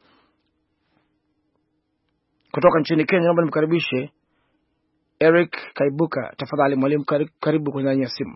Kutoka nchini Kenya, naomba nimkaribishe Eric Kaibuka. Tafadhali mwalimu, karibu kwenye laini ya simu.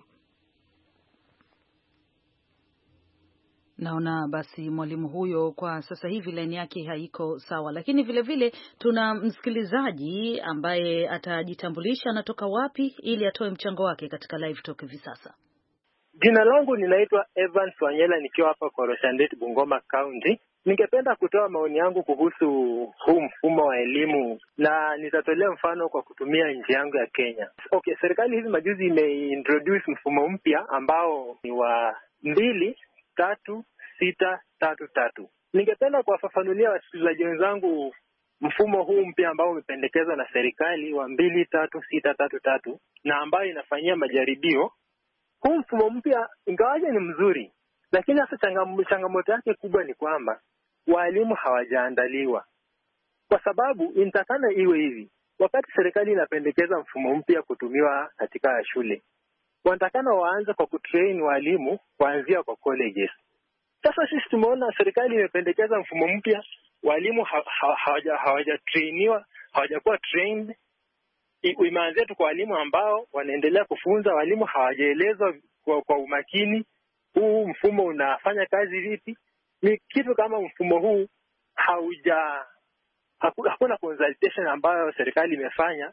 Naona basi mwalimu huyo kwa sasa hivi laini yake haiko sawa, lakini vile vile tuna msikilizaji ambaye atajitambulisha anatoka wapi ili atoe mchango wake katika live talk hivi sasa. Jina langu ninaitwa Evans Wanyela, nikiwa hapa Koroshandet, Bungoma County. Ningependa kutoa maoni yangu kuhusu huu mfumo wa elimu, na nitatolea mfano kwa kutumia nchi yangu ya Kenya. Okay, serikali hivi majuzi imeintroduce mfumo mpya ambao ni wa mbili tatu sita tatu tatu. Ningependa kuwafafanulia wasikilizaji wenzangu mfumo huu mpya ambao umependekezwa na serikali wa mbili tatu sita tatu tatu, na ambayo inafanyia majaribio. Huu mfumo mpya ingawaje ni mzuri, lakini hasa changamoto yake kubwa ni kwamba walimu hawajaandaliwa. Kwa sababu inatakana iwe hivi, wakati serikali inapendekeza mfumo mpya kutumiwa katika shule, wanatakana waanze kwa kutrain walimu kuanzia kwa colleges. Sasa sisi tumeona serikali imependekeza mfumo mpya, walimu hawaja hawajatrainiwa, hawajakuwa trained. Imeanzia tu kwa walimu ambao wanaendelea kufunza, walimu hawajaelezwa kwa, kwa umakini huu mfumo unafanya kazi vipi. Ni kitu kama mfumo huu hauja hakuna consultation ambayo serikali imefanya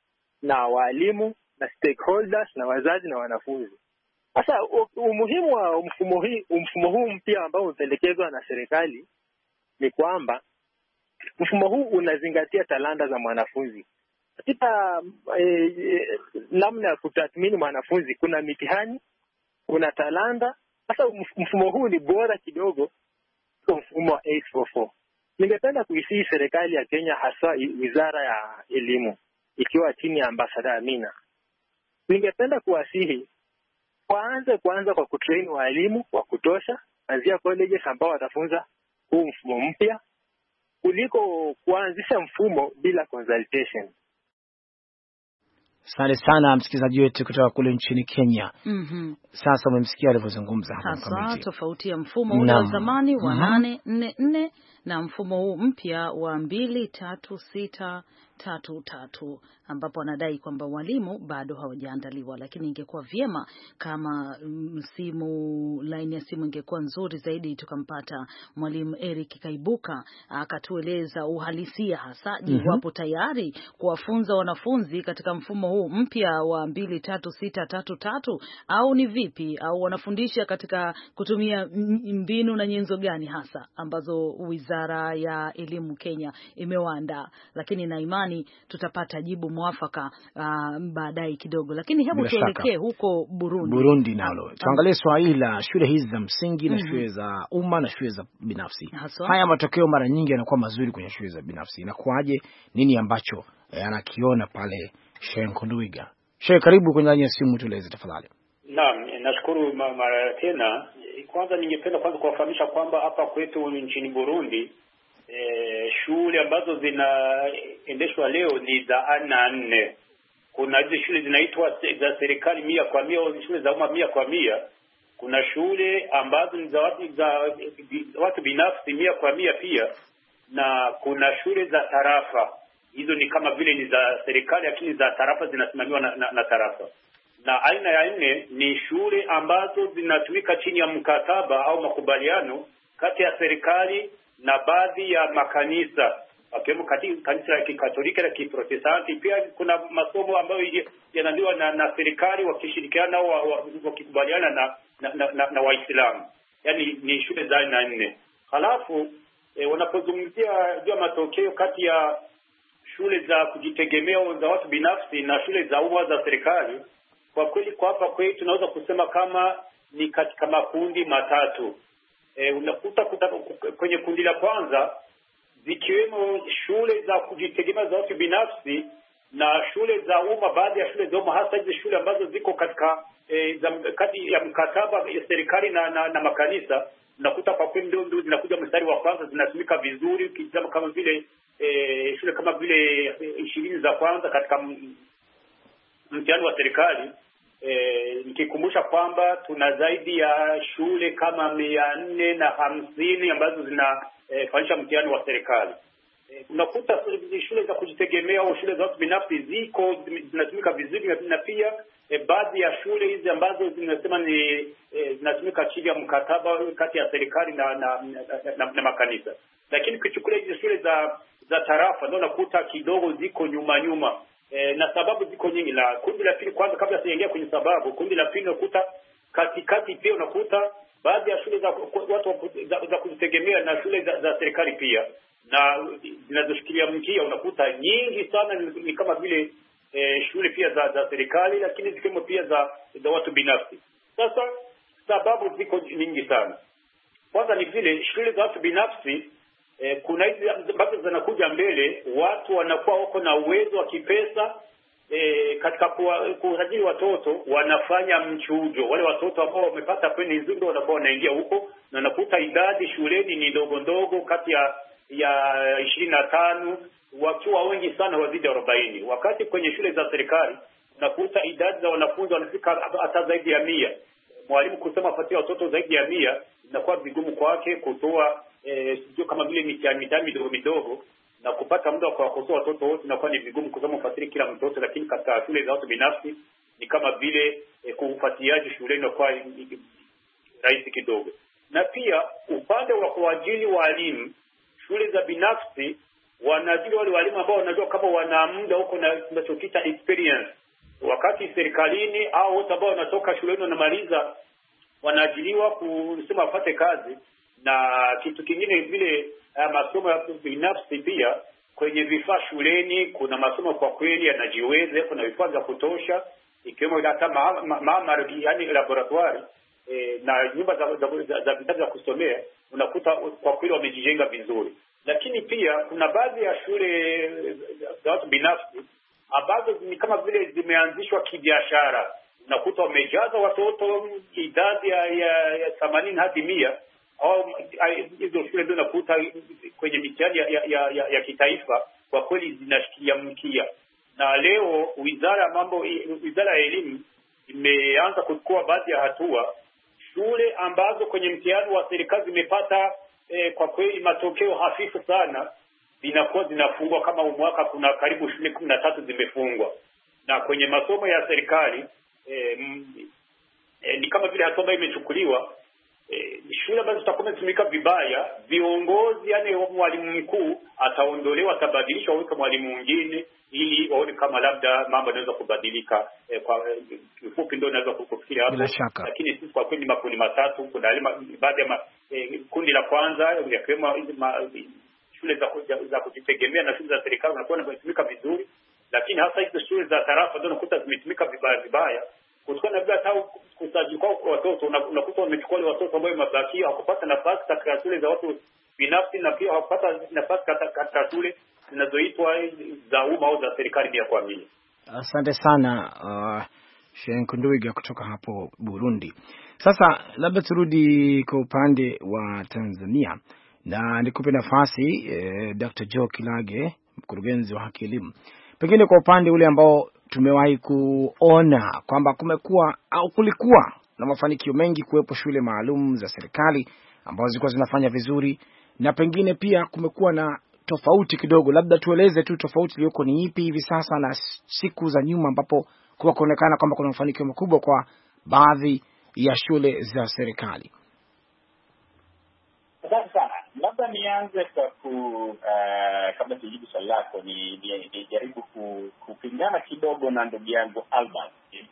na walimu na stakeholders na wazazi na wanafunzi. Sasa umuhimu wa mfumo hii mfumo huu mpya ambao umependekezwa na serikali ni kwamba mfumo huu unazingatia talanta za mwanafunzi. Katika eh, eh, namna ya kutathmini mwanafunzi kuna mitihani, kuna talanta. Sasa mfumo huu ni bora kidogo kwa mfumo wa eight four four. Ningependa kuisihi serikali ya Kenya, hasa wizara ya elimu ikiwa chini ya ambassador Amina, ningependa kuwasihi waanze kwanza kwa kutrain walimu wa kutosha kuanzia colleges ambao watafunza huu mfumo mpya, kuliko kuanzisha mfumo bila consultation. Asante sana msikilizaji wetu kutoka kule nchini Kenya. Mhm. Sasa umemsikia alivyozungumza hapa Sasa tofauti ya mfumo ule wa zamani wa nane nne nne na mfumo huu mpya wa mbili tatu sita tatu tatu, ambapo anadai kwamba walimu bado hawajaandaliwa. Lakini ingekuwa vyema kama msimu line ya simu ingekuwa nzuri zaidi, tukampata mwalimu Eric Kaibuka akatueleza uhalisia hasa je, mm-hmm. wapo tayari kuwafunza wanafunzi katika mfumo huu mpya wa mbili tatu sita tatu tatu, au ni vipi, au wanafundisha katika kutumia mbinu na nyenzo gani hasa ambazo Wizara ya Elimu Kenya imewaandaa. Lakini na imani tutapata jibu mwafaka uh, baadaye kidogo. Lakini hebu tuelekee huko Burundi. Burundi nalo. Tuangalie swali la shule hizi za msingi na mm-hmm. shule za umma na shule za binafsi. Haswa. Haya matokeo mara nyingi yanakuwa mazuri kwenye shule za binafsi. Inakuaje? Nini ambacho eh, anakiona pale Sheikh Nkunduwiga? Sheikh, karibu kwenye line ya simu, tueleze tafadhali. Naam, nashukuru mara tena. Kwanza ningependa kwanza kuwafahamisha kwamba hapa kwetu nchini Burundi E, shule ambazo zinaendeshwa leo ni za aina nne. Kuna hizo shule zinaitwa za serikali mia kwa mia, au shule za umma mia kwa mia. Kuna shule ambazo ni za watu, za watu binafsi mia kwa mia pia, na kuna shule za tarafa. Hizo ni kama vile ni za serikali lakini za tarafa zinasimamiwa na, na, na tarafa. Na aina ya nne ni shule ambazo zinatumika chini ya mkataba au makubaliano kati ya serikali na baadhi ya makanisa, akiwemo kanisa la Kikatoliki na Kiprotestanti. Pia kuna masomo ambayo yanaliwa na, na serikali wakishirikiana au wakikubaliana na na, na, na, na Waislamu. Yaani ni shule za aina nne. Halafu e, wanapozungumzia juu matokeo kati ya shule za kujitegemea au za watu binafsi na shule za umma za serikali, kwa kweli kwa hapa kwetu tunaweza kusema kama ni katika makundi matatu. E, unakuta kwenye kundi la kwanza zikiwemo shule za kujitegemea za watu binafsi na shule za umma. Baadhi ya shule za umma, hasa hizo shule ambazo ziko katika e, za, kati ya mkataba ya serikali na, na, na makanisa, unakuta kwa kweli ndio ndio zinakuja mstari wa kwanza, zinatumika vizuri. Ukitazama kama vile e, shule kama vile ishirini e, za kwanza katika mtihani wa serikali. E, nikikumbusha kwamba tuna zaidi ya shule kama mia nne na hamsini ambazo zinafanyisha e, mtihani wa serikali. E, unakuta shule za kujitegemea au shule za watu binafsi ziko zinatumika vizuri, na pia e, baadhi ya shule hizi ambazo zinasema ni e, zinatumika chini ya mkataba kati ya serikali na na, na, na, na makanisa. Lakini kuchukulia hizo shule za za tarafa ndio unakuta kidogo ziko nyuma nyuma. E, na sababu ziko nyingi. La kundi la pili, kwanza kabla sijaingia kwenye sababu, kundi la pili unakuta katikati pia unakuta baadhi ya shule za watu za, za kujitegemea na shule za, za serikali pia na zinazoshikilia mkia unakuta nyingi sana ni, ni kama vile e, shule pia za za serikali, lakini zikiwemo pia za za watu binafsi. Sasa sababu ziko nyingi sana. Kwanza ni vile shule za watu binafsi E, kuna hizi ambazo zinakuja mbele, watu wanakuwa wako na uwezo wa kipesa e, katika kusajili watoto, wanafanya mchujo. Wale watoto ambao wamepata kwenye nzuri wanakuwa wanaingia huko, na nakuta idadi shuleni ni ndogo ndogo, kati ya ya ishirini na tano wakiwa wengi sana wazidi arobaini. Wakati kwenye shule za serikali nakuta idadi za wanafunzi wanafika hata zaidi ya mia. Mwalimu kusema afuatia watoto zaidi ya mia inakuwa vigumu kwake kutoa eh, sio kama vile mitihani mitihani midogo midogo, na kupata muda wa kuwakosoa watoto wote inakuwa ni vigumu kusema ufuatilie kila mtoto. Lakini katika shule za watu binafsi ni kama vile eh, kufuatiliaji shuleni inakuwa rahisi kidogo. Na pia upande wa kuajili walimu, shule za binafsi wanaajili wale walimu ambao wanajua kama wana muda huko na tunachokita experience, wakati serikalini au wote ambao wanatoka shuleni wanamaliza wanaajiliwa kusema wapate kazi. Na kitu kingine vile uh, masomo ya binafsi pia kwenye vifaa shuleni, kuna masomo kwa kweli yanajiweza, kuna vifaa vya kutosha, ikiwemo hata maabara, yani laboratory e, na nyumba za za, za, za, za, za kusomea, unakuta kwa kweli wamejijenga vizuri. Lakini pia kuna baadhi ya shule za watu binafsi ambazo ni kama vile zimeanzishwa kibiashara, unakuta wamejaza watoto idadi ya ya themanini hadi mia, au hizo shule ndio unakuta kwenye mitihani ya, ya, ya, ya kitaifa kwa kweli zinashikia mkia. Na leo wizara ya mambo wizara ya elimu imeanza kuchukua baadhi ya hatua. Shule ambazo kwenye mtihani wa serikali zimepata eh, kwa kweli matokeo hafifu sana, zinakuwa zinafungwa. Kama mwaka kuna karibu shule kumi na tatu zimefungwa, na kwenye masomo ya serikali eh, eh, ni kama vile hatua ambayo imechukuliwa. E, shule ambazo zitakuwa zimetumika vibaya, viongozi yani mwalimu mkuu ataondolewa, atabadilishwa, aweke mwalimu mwingine ili waone kama labda mambo yanaweza kubadilika. E, kwa kifupi ndio naweza kukufikiria hapo. Lakini sisi kwa kweli makundi matatu, kuna baadhi ya e, kundi la kwanza yakiwemo shule za, za kujitegemea na shule za serikali zinakuwa zinatumika vizuri, lakini hasa hizo shule za tarafa ndio unakuta zimetumika vibaya vibaya. Kutokana na hata kusajili kwa watoto, unakuta wamechukua wale watoto ambao mabakia hawakupata nafasi katika shule za watu binafsi, na pia hawakupata nafasi katika shule zinazoitwa za umma au za serikali bila kuamini. Asante sana uh, Sheikh Nkunduwiga kutoka hapo Burundi. Sasa labda turudi kwa upande wa Tanzania na nikupe nafasi eh, Doctor Joe Kilage, mkurugenzi wa Haki Elimu. Pengine kwa upande ule ambao tumewahi kuona kwamba kumekuwa au kulikuwa na mafanikio mengi kuwepo shule maalum za serikali ambazo zilikuwa zinafanya vizuri, na pengine pia kumekuwa na tofauti kidogo. Labda tueleze tu tofauti iliyoko ni ipi hivi sasa na siku za nyuma ambapo kwa kuonekana kwamba kuna mafanikio makubwa kwa baadhi ya shule za serikali. Asante sana. Labda nianze kwa ku uh, kabla tujibu swali lako ni nijaribu ni kupingana kidogo na ndugu yangu Alban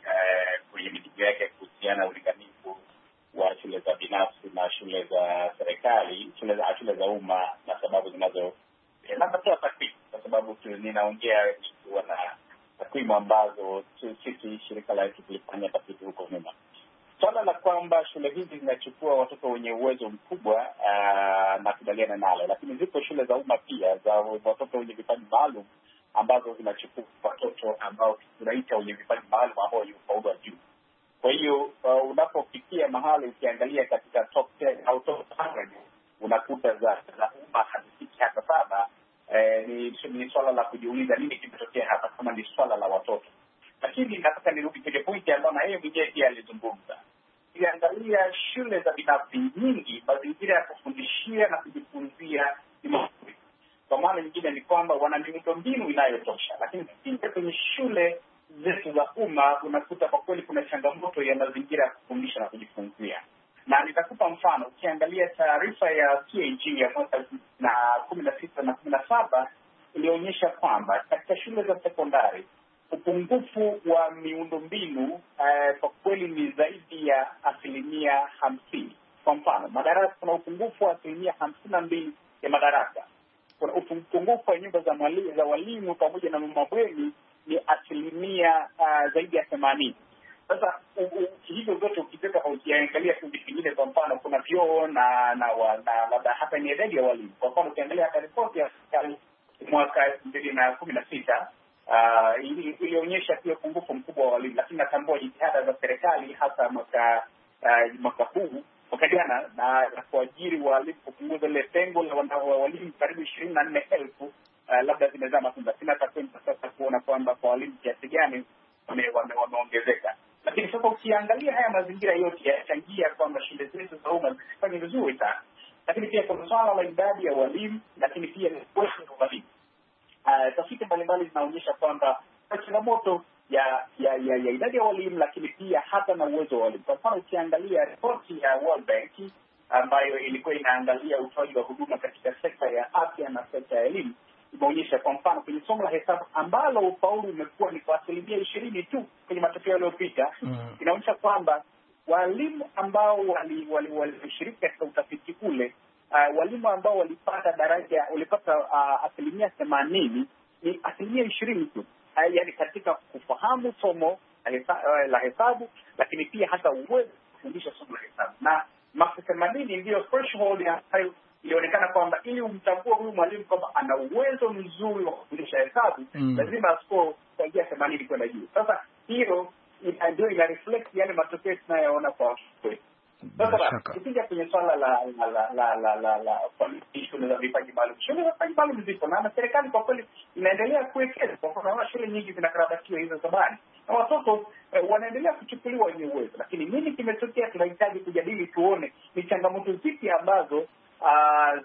uh, kwenye mijibu yake kuhusiana na ulinganifu wa shule za binafsi na shule za serikali, shule za shule za umma, na sababu zinazo eh, labda toa takwimu, kwa sababu ninaongea nikiwa na takwimu ambazo sisi shirika la letu tulifanya tafiti huko nyuma. Swala la kwamba shule hizi zinachukua watoto wenye uwezo mkubwa uh, na kubaliana nalo, lakini zipo shule za umma pia za watoto wenye vipaji maalum ambazo zinachukua watoto ambao tunaita wenye vipaji maalum ambao ni ufaulu wa juu. Kwa hiyo uh, unapofikia mahali ukiangalia katika top ten au top hundred unakuta za za umma hazifiki hata saba. Eh, ni, ni swala la kujiuliza nini kimetokea hapa kama ni swala la watoto. Lakini nataka nirudi kwenye pointi ambayo na yeye mwenyewe pia alizungumza. Ukiangalia shule za binafsi nyingi, mazingira ya kufundishia na kujifunzia ni mazuri. Kwa maana nyingine ni kwamba wana miundombinu inayotosha, lakini pia kwenye shule zetu za umma unakuta kwa kweli kuna changamoto ya mazingira ya kufundisha na kujifunzia. Na nitakupa mfano. Ukiangalia taarifa ya C A G ya mwaka na kumi na sita na kumi na saba ilionyesha kwamba katika shule za sekondari upungufu wa miundombinu uh, kwa kweli ni zaidi ya asilimia hamsini. Kwa mfano, madarasa kuna upungufu wa asilimia hamsini na mbili ya madarasa. Kuna upungufu wa nyumba za mwalimu za walimu pamoja na mabweni ni asilimia uh, zaidi ya themanini. Sasa hivyo zote ukitaka ukiangalia kundi vingine, kwa mfano kuna vyoo na na labda hata ni idadi ya walimu. Kwa mfano ukiangalia hata ripoti ya mwaka elfu mbili na kumi na sita Uh, ilionyesha pia upungufu mkubwa wa walimu, lakini natambua jitihada za serikali hasa mwaka uh, mwaka huu mwaka jana na, na kuajiri walimu kupunguza ile pengo la walimu karibu ishirini na nne elfu uh, labda zimezaa matunda. Sina takwimu sasa kuona kwamba kwa walimu kiasi gani wameongezeka, lakini sasa ukiangalia haya mazingira yote yanachangia kwamba shule zetu za umma zifanye vizuri sana. Lakini pia kuna swala la idadi ya walimu, lakini pia ni uwezo wa walimu. Uh, tafiti mbalimbali zinaonyesha kwamba changamoto ya ya, ya ya idadi ya walimu, lakini pia hata na uwezo wa walimu. Kwa mfano ukiangalia ripoti ya World Bank ambayo ilikuwa inaangalia utoaji wa huduma katika sekta ya afya na sekta ya elimu, imeonyesha kwa mfano kwenye somo la hesabu ambalo ufaulu umekuwa ni kwa asilimia ishirini tu kwenye matokeo yaliyopita, mm. inaonyesha kwamba walimu ambao walishiriki wali, wali katika utafiti ule, Uh, walimu ambao walipata daraja walipata uh, asilimia themanini ni asilimia ishirini tu, uh, yani katika kufahamu somo la hesabu, uh, la hesabu lakini pia hata uwezo kufundisha somo la hesabu. Na maksi themanini ndio threshold ya ilionekana kwamba ili umtambue huyu mwalimu kwamba ana uwezo mzuri wa kufundisha hesabu, mm. lazima ascore kuanzia themanini kwenda juu. Sasa hiyo ndio ina reflect yale matokeo tunayoona kwa watoto. Sasa tukija kwenye swala la la la la la la la shule za vipaji maalum, shule za vipaji maalum zipo na serikali kwa kweli inaendelea kuwekeza. Kwa sababu shule nyingi zinakarabatiwa hizo zamani na watoto eh, wanaendelea kuchukuliwa wenye uwezo. Lakini nini kimetokea? Tunahitaji kujadili tuone ni changamoto zipi ambazo uh, zaidi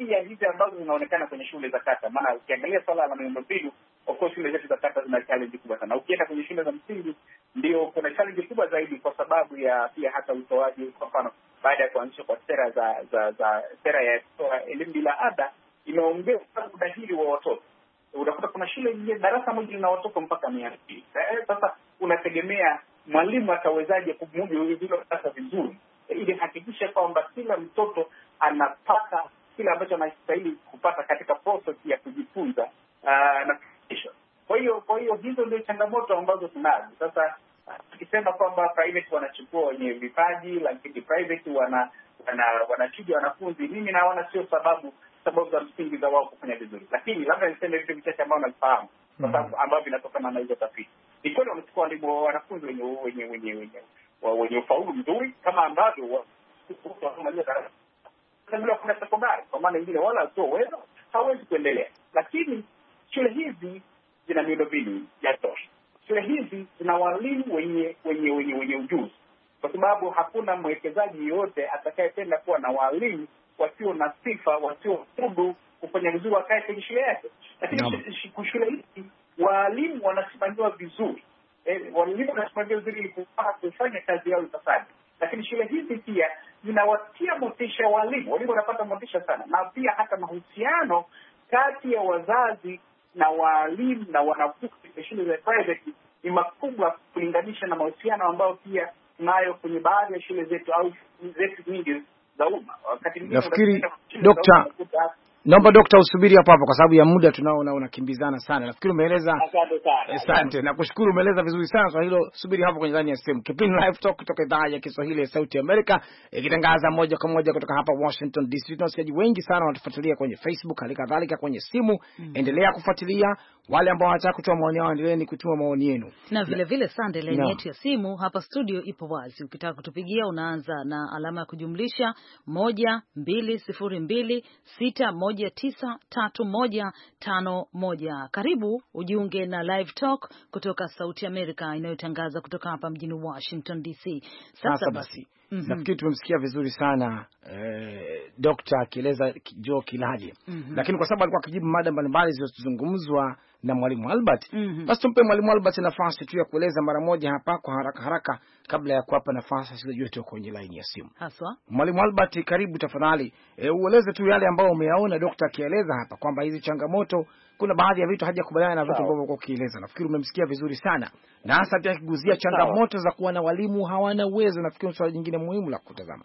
zaidi ya hizi ambazo zinaonekana kwenye shule za kata. Maana ukiangalia swala la miundombinu, of course shule zetu za kata zina challenge kubwa sana. Ukienda kwenye shule za msingi ndio kuna challenge kubwa zaidi, kwa sababu ya pia hata utoaji, kwa mfano baada ya kuanzishwa kwa sera za za, za sera ya kutoa elimu bila ada, imeongeza udahili wa watoto. Unakuta kuna shule nyingine darasa moja lina watoto mpaka mia mbili. Sasa unategemea mwalimu atawezaje kumudu hilo darasa vizuri, ili hakikisha kwamba kila mtoto anapata kile ambacho anastahili kupata katika process ya kujifunza uh, na kufundisha. Kwa hiyo kwa hiyo hizo ndio changamoto ambazo tunazo. Sasa tukisema kwamba private wanachukua wenye vipaji, lakini private wana wana wanachuja wanafunzi, mimi naona sio sababu sababu za msingi za wao kufanya vizuri. Lakini labda niseme vitu vichache ambavyo nafahamu, kwa sababu ambavyo vinatokana na hizo tafiti. Ni kweli wamechukua walimu wanafunzi wenye wenye wenye wenye wenye ufaulu mzuri, kama ambavyo wamaliza darasa bila kuna sekondari, kwa maana nyingine wala sio wewe hawezi kuendelea. Lakini shule hizi zina miundombinu ya tosha. Shule hizi zina walimu wenye wenye wenye wenye ujuzi, kwa sababu hakuna mwekezaji yote atakayependa kuwa na walimu wasio na sifa, wasio fudu kufanya vizuri wakae kwenye shule yake. Lakini no. shule hizi walimu wanasimamiwa vizuri. Eh, walimu wanasimamiwa vizuri ili kufanya kazi yao ipasavyo. Lakini shule hizi pia zinawatia motisha walimu. Walimu wanapata motisha sana. Na pia hata mahusiano kati ya wazazi na walimu na wanafunzi kwa shule za private ni makubwa kulinganisha na mahusiano ambayo pia nayo kwenye baadhi ya shule zetu au zetu nyingi za umma. Wakati mwingine nafikiri Dokta Naomba Dokta usubiri hapo hapo kwa sababu ya muda tunaona unakimbizana sana. Nafikiri umeeleza. Asante. Nakushukuru, umeeleza vizuri sana kwa hilo. Subiri hapo kwenye ndani ya simu. Kipindi Live Talk kutoka idhaa ya Kiswahili ya Sauti ya Amerika, ikitangaza moja kwa moja kutoka hapa Washington D C. Tunasikiaji wengi sana wanatufuatilia kwenye Facebook, hali kadhalika kwenye simu. Mm. Endelea kufuatilia. Wale ambao wanataka kutoa maoni yao endeleeni kutuma maoni yenu. Na vile vile Sunday, line yetu ya simu hapa studio ipo wazi. Ukitaka kutupigia unaanza na alama ya kujumlisha moja mbili sifuri mbili sita moja tisa tatu moja tano moja. Karibu ujiunge na Live Talk kutoka Sauti Amerika inayotangaza kutoka hapa mjini Washington D C. Sasa, Sasa basi mm -hmm. Nafikiri tumemsikia vizuri sana eh, Dokta akieleza Joe Kilaje. Mm -hmm. Lakini kwa sababu alikuwa akijibu mada mbalimbali zilizozungumzwa na Mwalimu Albert, mm -hmm. basi tumpe Mwalimu Albert nafasi tu ya kueleza mara moja hapa kwa haraka haraka kabla ya kuapa nafasi asiyojote kwenye line ya simu. Haswa. Mwalimu Albert, karibu tafadhali. E, ueleze tu yale ambayo umeyaona Dokta akieleza hapa kwamba hizi changamoto, kuna baadhi ya vitu hajakubaliana na vitu ambavyo uko kieleza. Nafikiri umemsikia vizuri sana. Na hasa pia akiguzia changamoto za kuwa na walimu hawana uwezo. Nafikiri swali jingine muhimu la kutazama.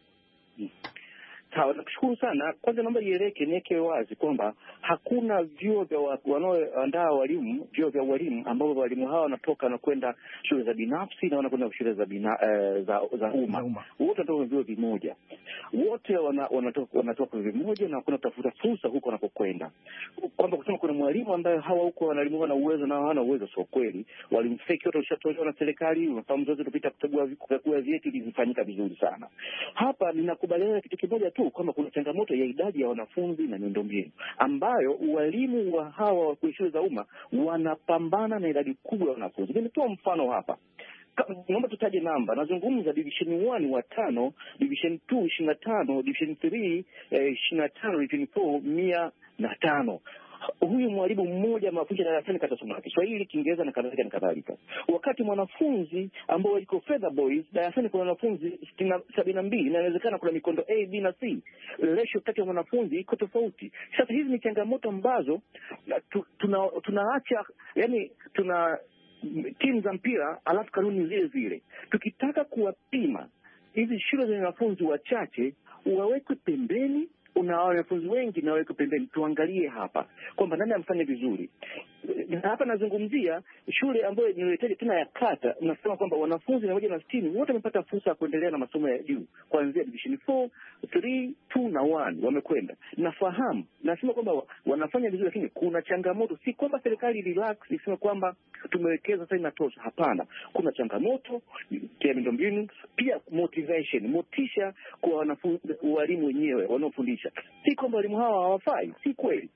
Sawa, nakushukuru sana. Kwanza naomba ieleke niweke wazi kwamba hakuna vyuo vya wanaoandaa walimu, vyuo vya walimu ambao walimu hawa wanatoka na kwenda shule za binafsi na wanakwenda shule za bina, eh, za za umma. Wote wanatoka vyuo vimoja. Wote wana, wanatoka wanatoka vyuo vimoja na kuna kutafuta fursa huko wanapokwenda. Kwamba kusema kuna mwalimu ambaye hawa huko walimu wana uwezo na hawana uwezo sio kweli. Walimu fake wote washatolewa na serikali, unafahamu zote tupita kutegua vikukua vyeti vilifanyika vizuri sana. Hapa ninakubaliana kitu kimoja tu kwamba kuna changamoto ya idadi ya wanafunzi na miundombinu ambayo walimu wa hawa wa shule za umma wanapambana na idadi kubwa ya wanafunzi. Nimetoa mfano hapa. Naomba tutaje namba. Nazungumza division one wa tano, division two ishirini na tano, division three ishirini na tano, division four mia na tano. Huyu mwalimu mmoja mafundisha darasani katasoma Kiswahili, Kiingereza na kadhalika na kadhalika. Wakati mwanafunzi ambao yuko Feather Boys darasani kuna wanafunzi sabini na mbili na inawezekana kuna mikondo A, B na C. Ratio kati ya wanafunzi iko tofauti. Sasa hizi ni changamoto ambazo tuna tunaacha, yani tuna timu za mpira alafu kanuni zile zile. Tukitaka kuwapima hizi shule zenye wanafunzi wachache wawekwe pembeni, una wanafunzi wengi na wawekwe pembeni. Tuangalie hapa kwamba nani amfanya vizuri. Hapa nazungumzia shule ambayo nileteje tena ya kata, nasema kwamba wanafunzi mia moja na sitini wote wamepata fursa ya kuendelea na masomo ya juu kuanzia division four, three, two na one wamekwenda. Nafahamu, nasema kwamba wanafanya vizuri, lakini kuna changamoto. Si kwamba serikali relax iseme kwamba tumewekeza sasa inatosha. Hapana, kuna changamoto ya miundombinu, pia motivation, motisha kwa wanafunzi, walimu wenyewe wanaofundisha. kabisa. Si kwamba walimu hawa hawafai, si kweli.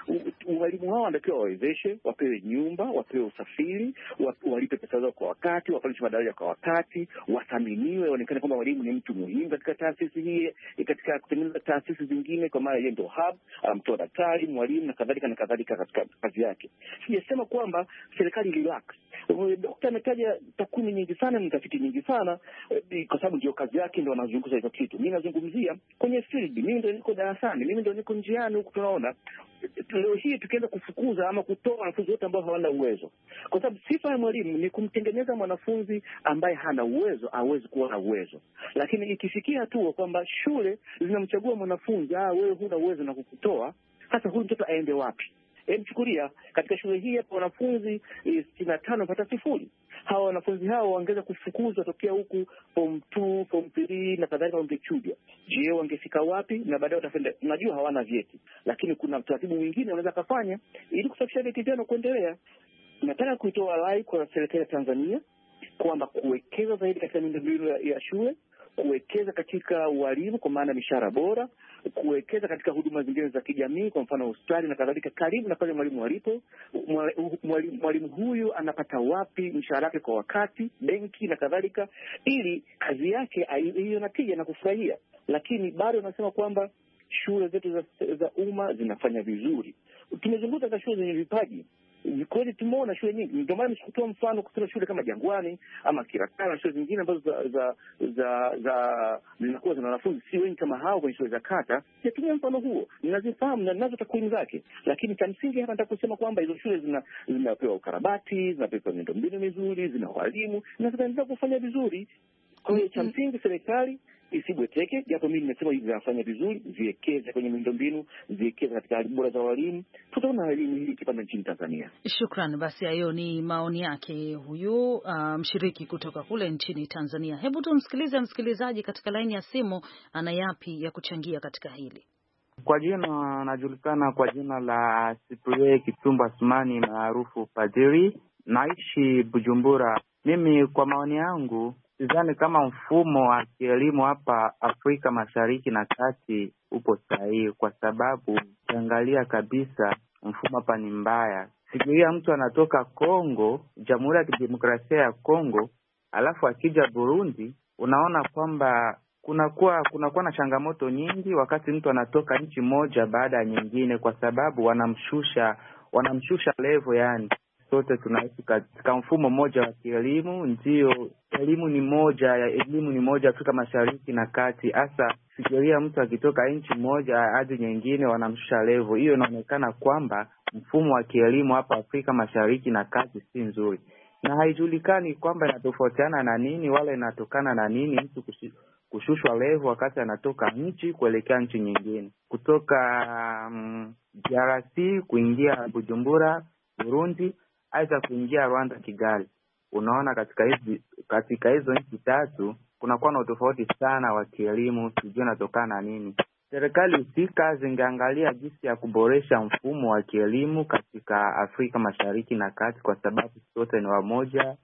Walimu hao wanatakiwa wawezeshe, wapewe nyumba, wapewe usafiri, walipe pesa zao kwa wakati, wapandishe madaraja kwa wakati, wathaminiwe, waonekane kwamba walimu ni mtu muhimu katika taasisi hii, katika kutengeneza taasisi zingine, kwa maana yeye ndio hub, anamtoa daktari, mwalimu na kadhalika na kadhalika katika kazi yake. Sijasema kwamba serikali relax. Daktari ametaja takwimu nyingi sana, mtafiti nyingi sana, kwa sababu ndio kazi yake, ndio anazungumza hizo kitu. Mimi nazungumzia kwenye field, mimi ndio niko darasani, mimi ndio niko njiani huku tunaona. Leo hii tukienda kufukuza ama kutoa wanafunzi wote ambao hawana uwezo, kwa sababu sifa ya mwalimu ni kumtengeneza mwanafunzi ambaye hana uwezo aweze kuwa na uwezo. Lakini ikifikia hatua kwamba shule zinamchagua mwanafunzi, ah, wewe huna uwezo na kukutoa, hasa huyu mtoto aende wapi? Emchukulia katika shule hii hapa wanafunzi sitini na tano pata sifuri. Hawa wanafunzi hao wangeweza kufukuzwa tokea huku form two, form three na kadhalika, wangechuja. Je, wangefika wapi? Na baadaye watafenda, unajua hawana vyeti, lakini kuna taratibu mwingine wanaweza kufanya ili kusafisha vyeti vyao kuendelea. Nataka kuitoa rai kwa serikali ya Tanzania kwamba kuwekeza zaidi katika miundombinu ya, ya shule, kuwekeza katika walimu kwa maana mishahara bora, kuwekeza katika huduma zingine za kijamii, kwa mfano hospitali na kadhalika, karibu na pale mwalimu alipo. Mwalimu, mwalimu huyu anapata wapi mshahara wake kwa wakati, benki na kadhalika, ili kazi yake hiyo na tija na kufurahia. Lakini bado nasema kwamba shule zetu za, za umma zinafanya vizuri. Tumezunguka katika shule zenye vipaji, kweli tumeona shule nyingi. Ndio maana nimekutoa mfano kusema shule kama Jangwani ama Kirakara na shule zingine ambazo za za za, za zinakuwa zina wanafunzi si wengi kama hao kwenye shule za kata. Situmia mfano huo, ninazifahamu na ninazo takwimu zake, lakini cha msingi hapa nataka kusema kwamba hizo shule zina zinapewa ukarabati, zinapewa miundombinu mizuri, zina walimu na zinaendelea kufanya vizuri. Kwa hiyo cha msingi serikali isibweteke, japo mimi nimesema hivi zinafanya vizuri, ziwekeze kwenye miundombinu, ziwekeze katika hali bora za walimu. Tutaona elimu hii ikipanda nchini Tanzania. Shukran. Basi hayo ni maoni yake huyu mshiriki um, kutoka kule nchini Tanzania. Hebu tumsikilize msikilizaji katika laini ya simu, ana yapi ya kuchangia katika hili. Kwa jina anajulikana kwa jina la Cyprien Kitumba Sumani maarufu Padiri, naishi Bujumbura. Mimi kwa maoni yangu sidhani kama mfumo wa kielimu hapa Afrika Mashariki na Kati upo sahihi, kwa sababu ukiangalia kabisa mfumo hapa ni mbaya. Fikiria mtu anatoka Kongo, Jamhuri ya Kidemokrasia ya Kongo, alafu akija Burundi, unaona kwamba kunakuwa kunakuwa na changamoto nyingi wakati mtu anatoka nchi moja baada ya nyingine, kwa sababu wanamshusha wanamshusha level. Yani sote tunaishi katika mfumo mmoja wa kielimu, ndio elimu ni moja ya elimu ni moja Afrika Mashariki na Kati. Hasa fikiria mtu akitoka nchi moja hadi nyingine wanamshusha level. Hiyo inaonekana kwamba mfumo wa kielimu hapa Afrika Mashariki na Kati si nzuri, na haijulikani kwamba inatofautiana na nini wala inatokana na nini mtu kushushwa level wakati anatoka nchi kuelekea nchi nyingine, kutoka um, D R C kuingia Bujumbura Burundi, aidha kuingia Rwanda Kigali. Unaona katika hizi katika hizo nchi tatu kunakuwa na utofauti sana wa kielimu, sijui inatokana na nini. Serikali husika zingeangalia jinsi ya kuboresha mfumo wa kielimu katika Afrika Mashariki na Kati, kwa sababu sote ni wamoja.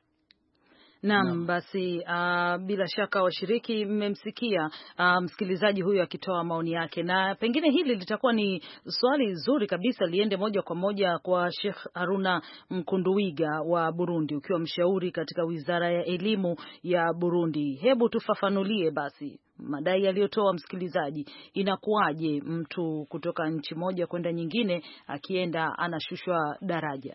Naam, basi uh, bila shaka washiriki mmemsikia uh, msikilizaji huyu akitoa maoni yake, na pengine hili litakuwa ni swali zuri kabisa liende moja kwa moja kwa Sheikh Haruna Mkunduwiga wa Burundi, ukiwa mshauri katika Wizara ya Elimu ya Burundi. Hebu tufafanulie basi madai aliyotoa msikilizaji. Inakuwaje mtu kutoka nchi moja kwenda nyingine akienda anashushwa daraja?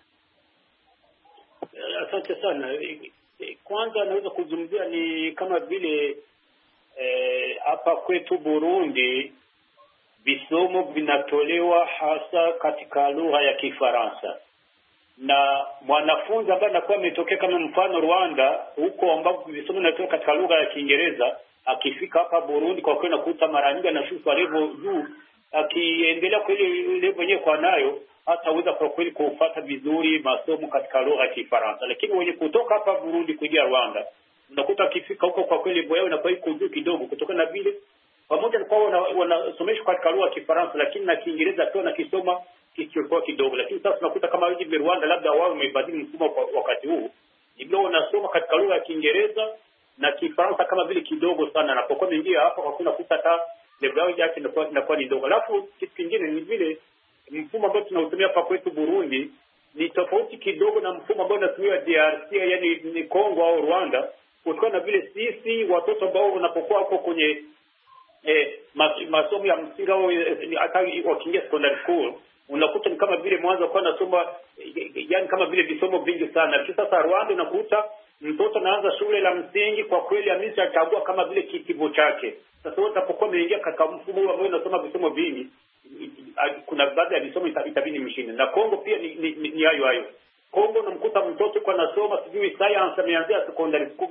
Asante sana. Kwanza naweza kuzungumzia ni kama vile hapa eh, kwetu Burundi visomo vinatolewa hasa katika lugha ya Kifaransa, na mwanafunzi ambaye anakuwa ametokea kama mfano Rwanda huko ambapo visomo vinatolewa katika lugha ya Kiingereza, akifika hapa Burundi kwa kweli nakuta mara nyingi anashushwa level juu, akiendelea kwa ile level yenyewe kwa nayo hataweza kwa kweli kufuata vizuri masomo katika lugha ya Kifaransa. Lakini wenye kutoka hapa Burundi kuja Rwanda, unakuta akifika huko kwa kweli boyao inakuwa iko juu kidogo, kutokana na vile pamoja na kwao wanasomeshwa katika lugha ya Kifaransa, lakini na Kiingereza pia na kisoma kichokuwa kidogo. Lakini sasa unakuta kama hivi Rwanda labda wao wamebadili mfumo kwa wakati huu, ndio wanasoma katika lugha ya Kiingereza na Kifaransa kama vile kidogo sana, na pokuwa mwingine hapo hakuna kuta hata level yake inakuwa inakuwa ni ndogo. Alafu kitu kingine ni vile mfumo ambao tunautumia hapa kwetu Burundi ni tofauti kidogo na mfumo ambao unatumia D R C, yani ni Kongo au Rwanda, kutokana na vile sisi watoto ambao wanapokuwa huko kwenye eh, masomo ya msingi au hata wakiingia secondary school, unakuta ni kama vile mwanzo kwa nasoma yani kama vile visomo vingi sana. Kisha sasa Rwanda unakuta mtoto anaanza shule la msingi, kwa kweli amisi atagua kama vile kitivo chake. Sasa wote atapokuwa ameingia katika mfumo ambao unasoma visomo vingi, kuna baadhi ya visomo itabidi mshinde. Na Kongo pia ni ni, ni, ni hayo hayo. Kongo unamkuta mtoto kwa nasoma sijui science ameanzia secondary school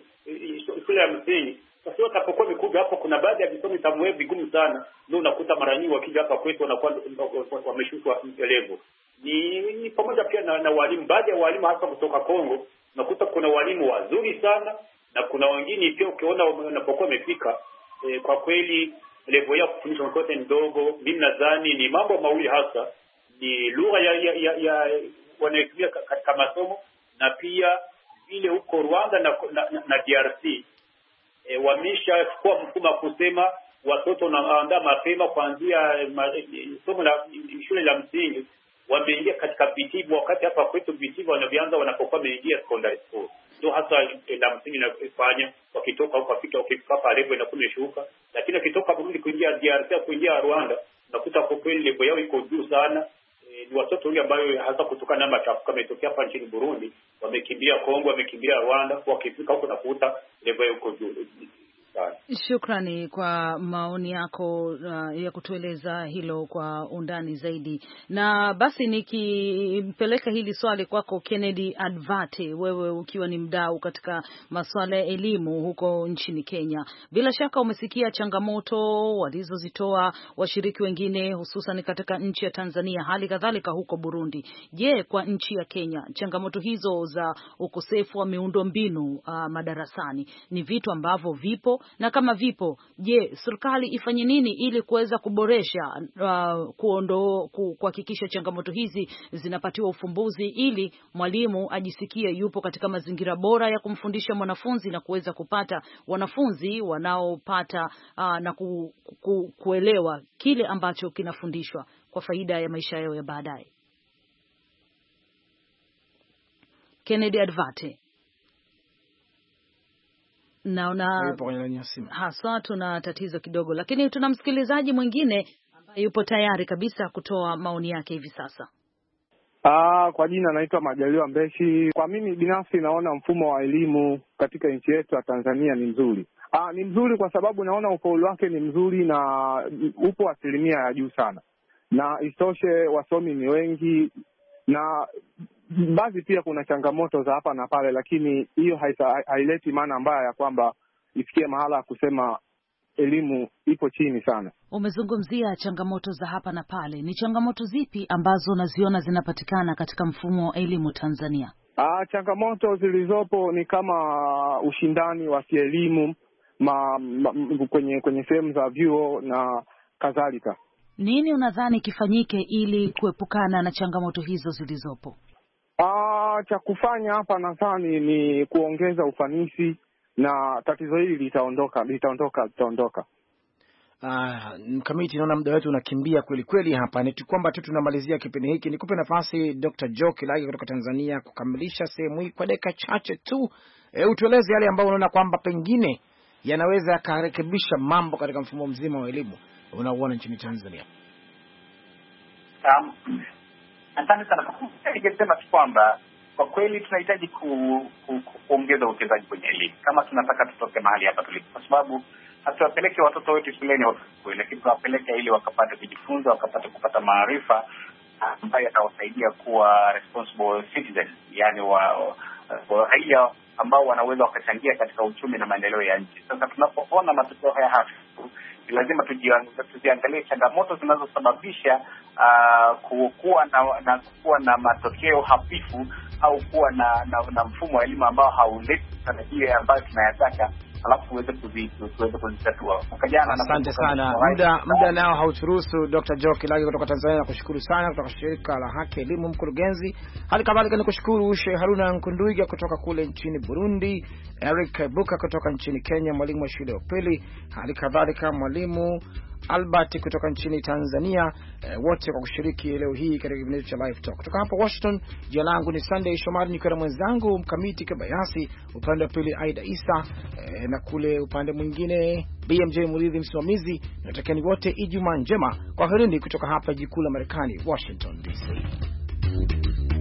shule ya msingi. Sasa watapokuwa mikuja hapo, kuna baadhi ya visomo itamwe vigumu sana. Ndio unakuta mara nyingi wakija hapa kwetu wanakuwa wameshushwa level. Ni, ni pamoja pia na, na walimu. Baadhi ya walimu hasa kutoka Kongo nakuta kuna walimu wazuri sana, na kuna wengine pia ukiona wanapokuwa wamefika e, kwa kweli level ya kufundisha mtoto ndogo. Mimi nadhani ni mambo mawili hasa, ni lugha ya, ya, ya, ya wanayotumia katika masomo, na pia vile huko Rwanda na, na, na, na D R C e, wamesha kwa mfumo wa kusema watoto wanaandaa mapema kuanzia somo la shule la msingi, wameingia katika vitivo, wakati hapa kwetu vitivo wanavianza wanapokuwa wameingia secondary school. Ndio hasa la msingi na kufanya wakitoka huko afika ukifika hapa level na kumeshuka. Lakini akitoka Burundi kuingia D R C kuingia Rwanda, nakuta kwa kweli level yao iko juu sana. E, ni watoto wengi ambao hasa kutokana na machafuko kama imetokea hapa nchini Burundi, wamekimbia Kongo, wamekimbia Rwanda, wakifika huko nakuta level yao iko juu. Shukrani kwa maoni yako uh, ya kutueleza hilo kwa undani zaidi. Na basi nikimpeleka hili swali kwako Kennedy Advate, wewe ukiwa ni mdau katika masuala ya elimu huko nchini Kenya, bila shaka umesikia changamoto walizozitoa washiriki wengine hususan katika nchi ya Tanzania, hali kadhalika huko Burundi. Je, kwa nchi ya Kenya changamoto hizo za ukosefu wa miundombinu uh, madarasani ni vitu ambavyo vipo? Na kama vipo, je, serikali ifanye nini ili kuweza kuboresha uh, kuondoa kuhakikisha changamoto hizi zinapatiwa ufumbuzi, ili mwalimu ajisikie yupo katika mazingira bora ya kumfundisha mwanafunzi na kuweza kupata wanafunzi wanaopata uh, na ku, ku, kuelewa kile ambacho kinafundishwa kwa faida ya maisha yao ya baadaye? Kennedy Advate. Naona haswa tuna tatizo kidogo, lakini tuna msikilizaji mwingine ambaye yupo tayari kabisa kutoa maoni yake hivi sasa. Ah, kwa jina naitwa Majaliwa Mbeshi. Kwa mimi binafsi naona mfumo wa elimu katika nchi yetu ya Tanzania ni mzuri. Ah, ni mzuri kwa sababu naona ufaulu wake ni mzuri na upo asilimia ya juu sana. Na isitoshe wasomi ni wengi, na baadhi pia kuna changamoto za hapa na pale, lakini hiyo haileti maana mbaya ya kwamba ifikie mahala ya kusema elimu ipo chini sana. Umezungumzia changamoto za hapa na pale. Ni changamoto zipi ambazo unaziona zinapatikana katika mfumo wa elimu Tanzania? Ah, changamoto zilizopo ni kama ushindani wa kielimu ma, ma, kwenye kwenye sehemu za vyuo na kadhalika. Nini unadhani kifanyike ili kuepukana na changamoto hizo zilizopo? Ah, cha kufanya hapa nadhani ni kuongeza ufanisi na tatizo hili litaondoka litaondoka litaondoka. Ah, Mkamiti, naona muda wetu unakimbia kweli kweli hapa. Ni kwamba tu tunamalizia kipindi hiki. Nikupe nafasi Doctor Joe Kilagi kutoka Tanzania kukamilisha sehemu hii kwa dakika chache tu. E, utueleze yale ambayo unaona kwamba pengine yanaweza yakarekebisha mambo katika mfumo mzima wa elimu unaoona nchini Tanzania. Um, asante sana. Ningesema tu kwamba kwa kweli tunahitaji ku, ku, ku, kuongeza uwekezaji kwenye elimu kama tunataka tutoke mahali hapa tulipo, kwa sababu hatuwapeleke watoto wetu shuleni wakue, lakini tunawapeleka ili wakapate kujifunza, wakapate kupata maarifa ambayo yatawasaidia kuwa responsible citizens, yani wa raia ambao wanaweza wakachangia katika uchumi na maendeleo ya nchi. Sasa tunapoona matokeo haya hafifu, lazima tujiangalie changamoto zinazosababisha uh, kuwa na, na kuwa na matokeo hafifu au kuwa na, na, na mfumo wa elimu ambao hauleti tarajio ambayo tunayataka, alafu tuweze tuweze kuzitatua. Mwaka jana, asante sana. Muda muda nao hauturuhusu. Doctor Joe Kilagi kutoka Tanzania, nakushukuru sana, kutoka shirika la Haki Elimu, mkurugenzi. Hali kadhalika nikushukuru Sheikh Haruna Nkunduiga kutoka kule nchini Burundi, Eric Buka kutoka nchini Kenya, mwalimu wa shule ya upili, hali kadhalika mwalimu Albert kutoka nchini Tanzania, eh, wote kwa kushiriki leo hii katika kipindi cha Live Talk. Kutoka hapa Washington, jina langu ni Sunday Shomari, nikiwa na mwenzangu Mkamiti Kibayasi, upande wa pili Aida Isa, eh, na kule upande mwingine B M J Muridhi msimamizi. Natakieni wote Ijumaa njema. Kwaherini kutoka hapa jikuu la Marekani, Washington D C.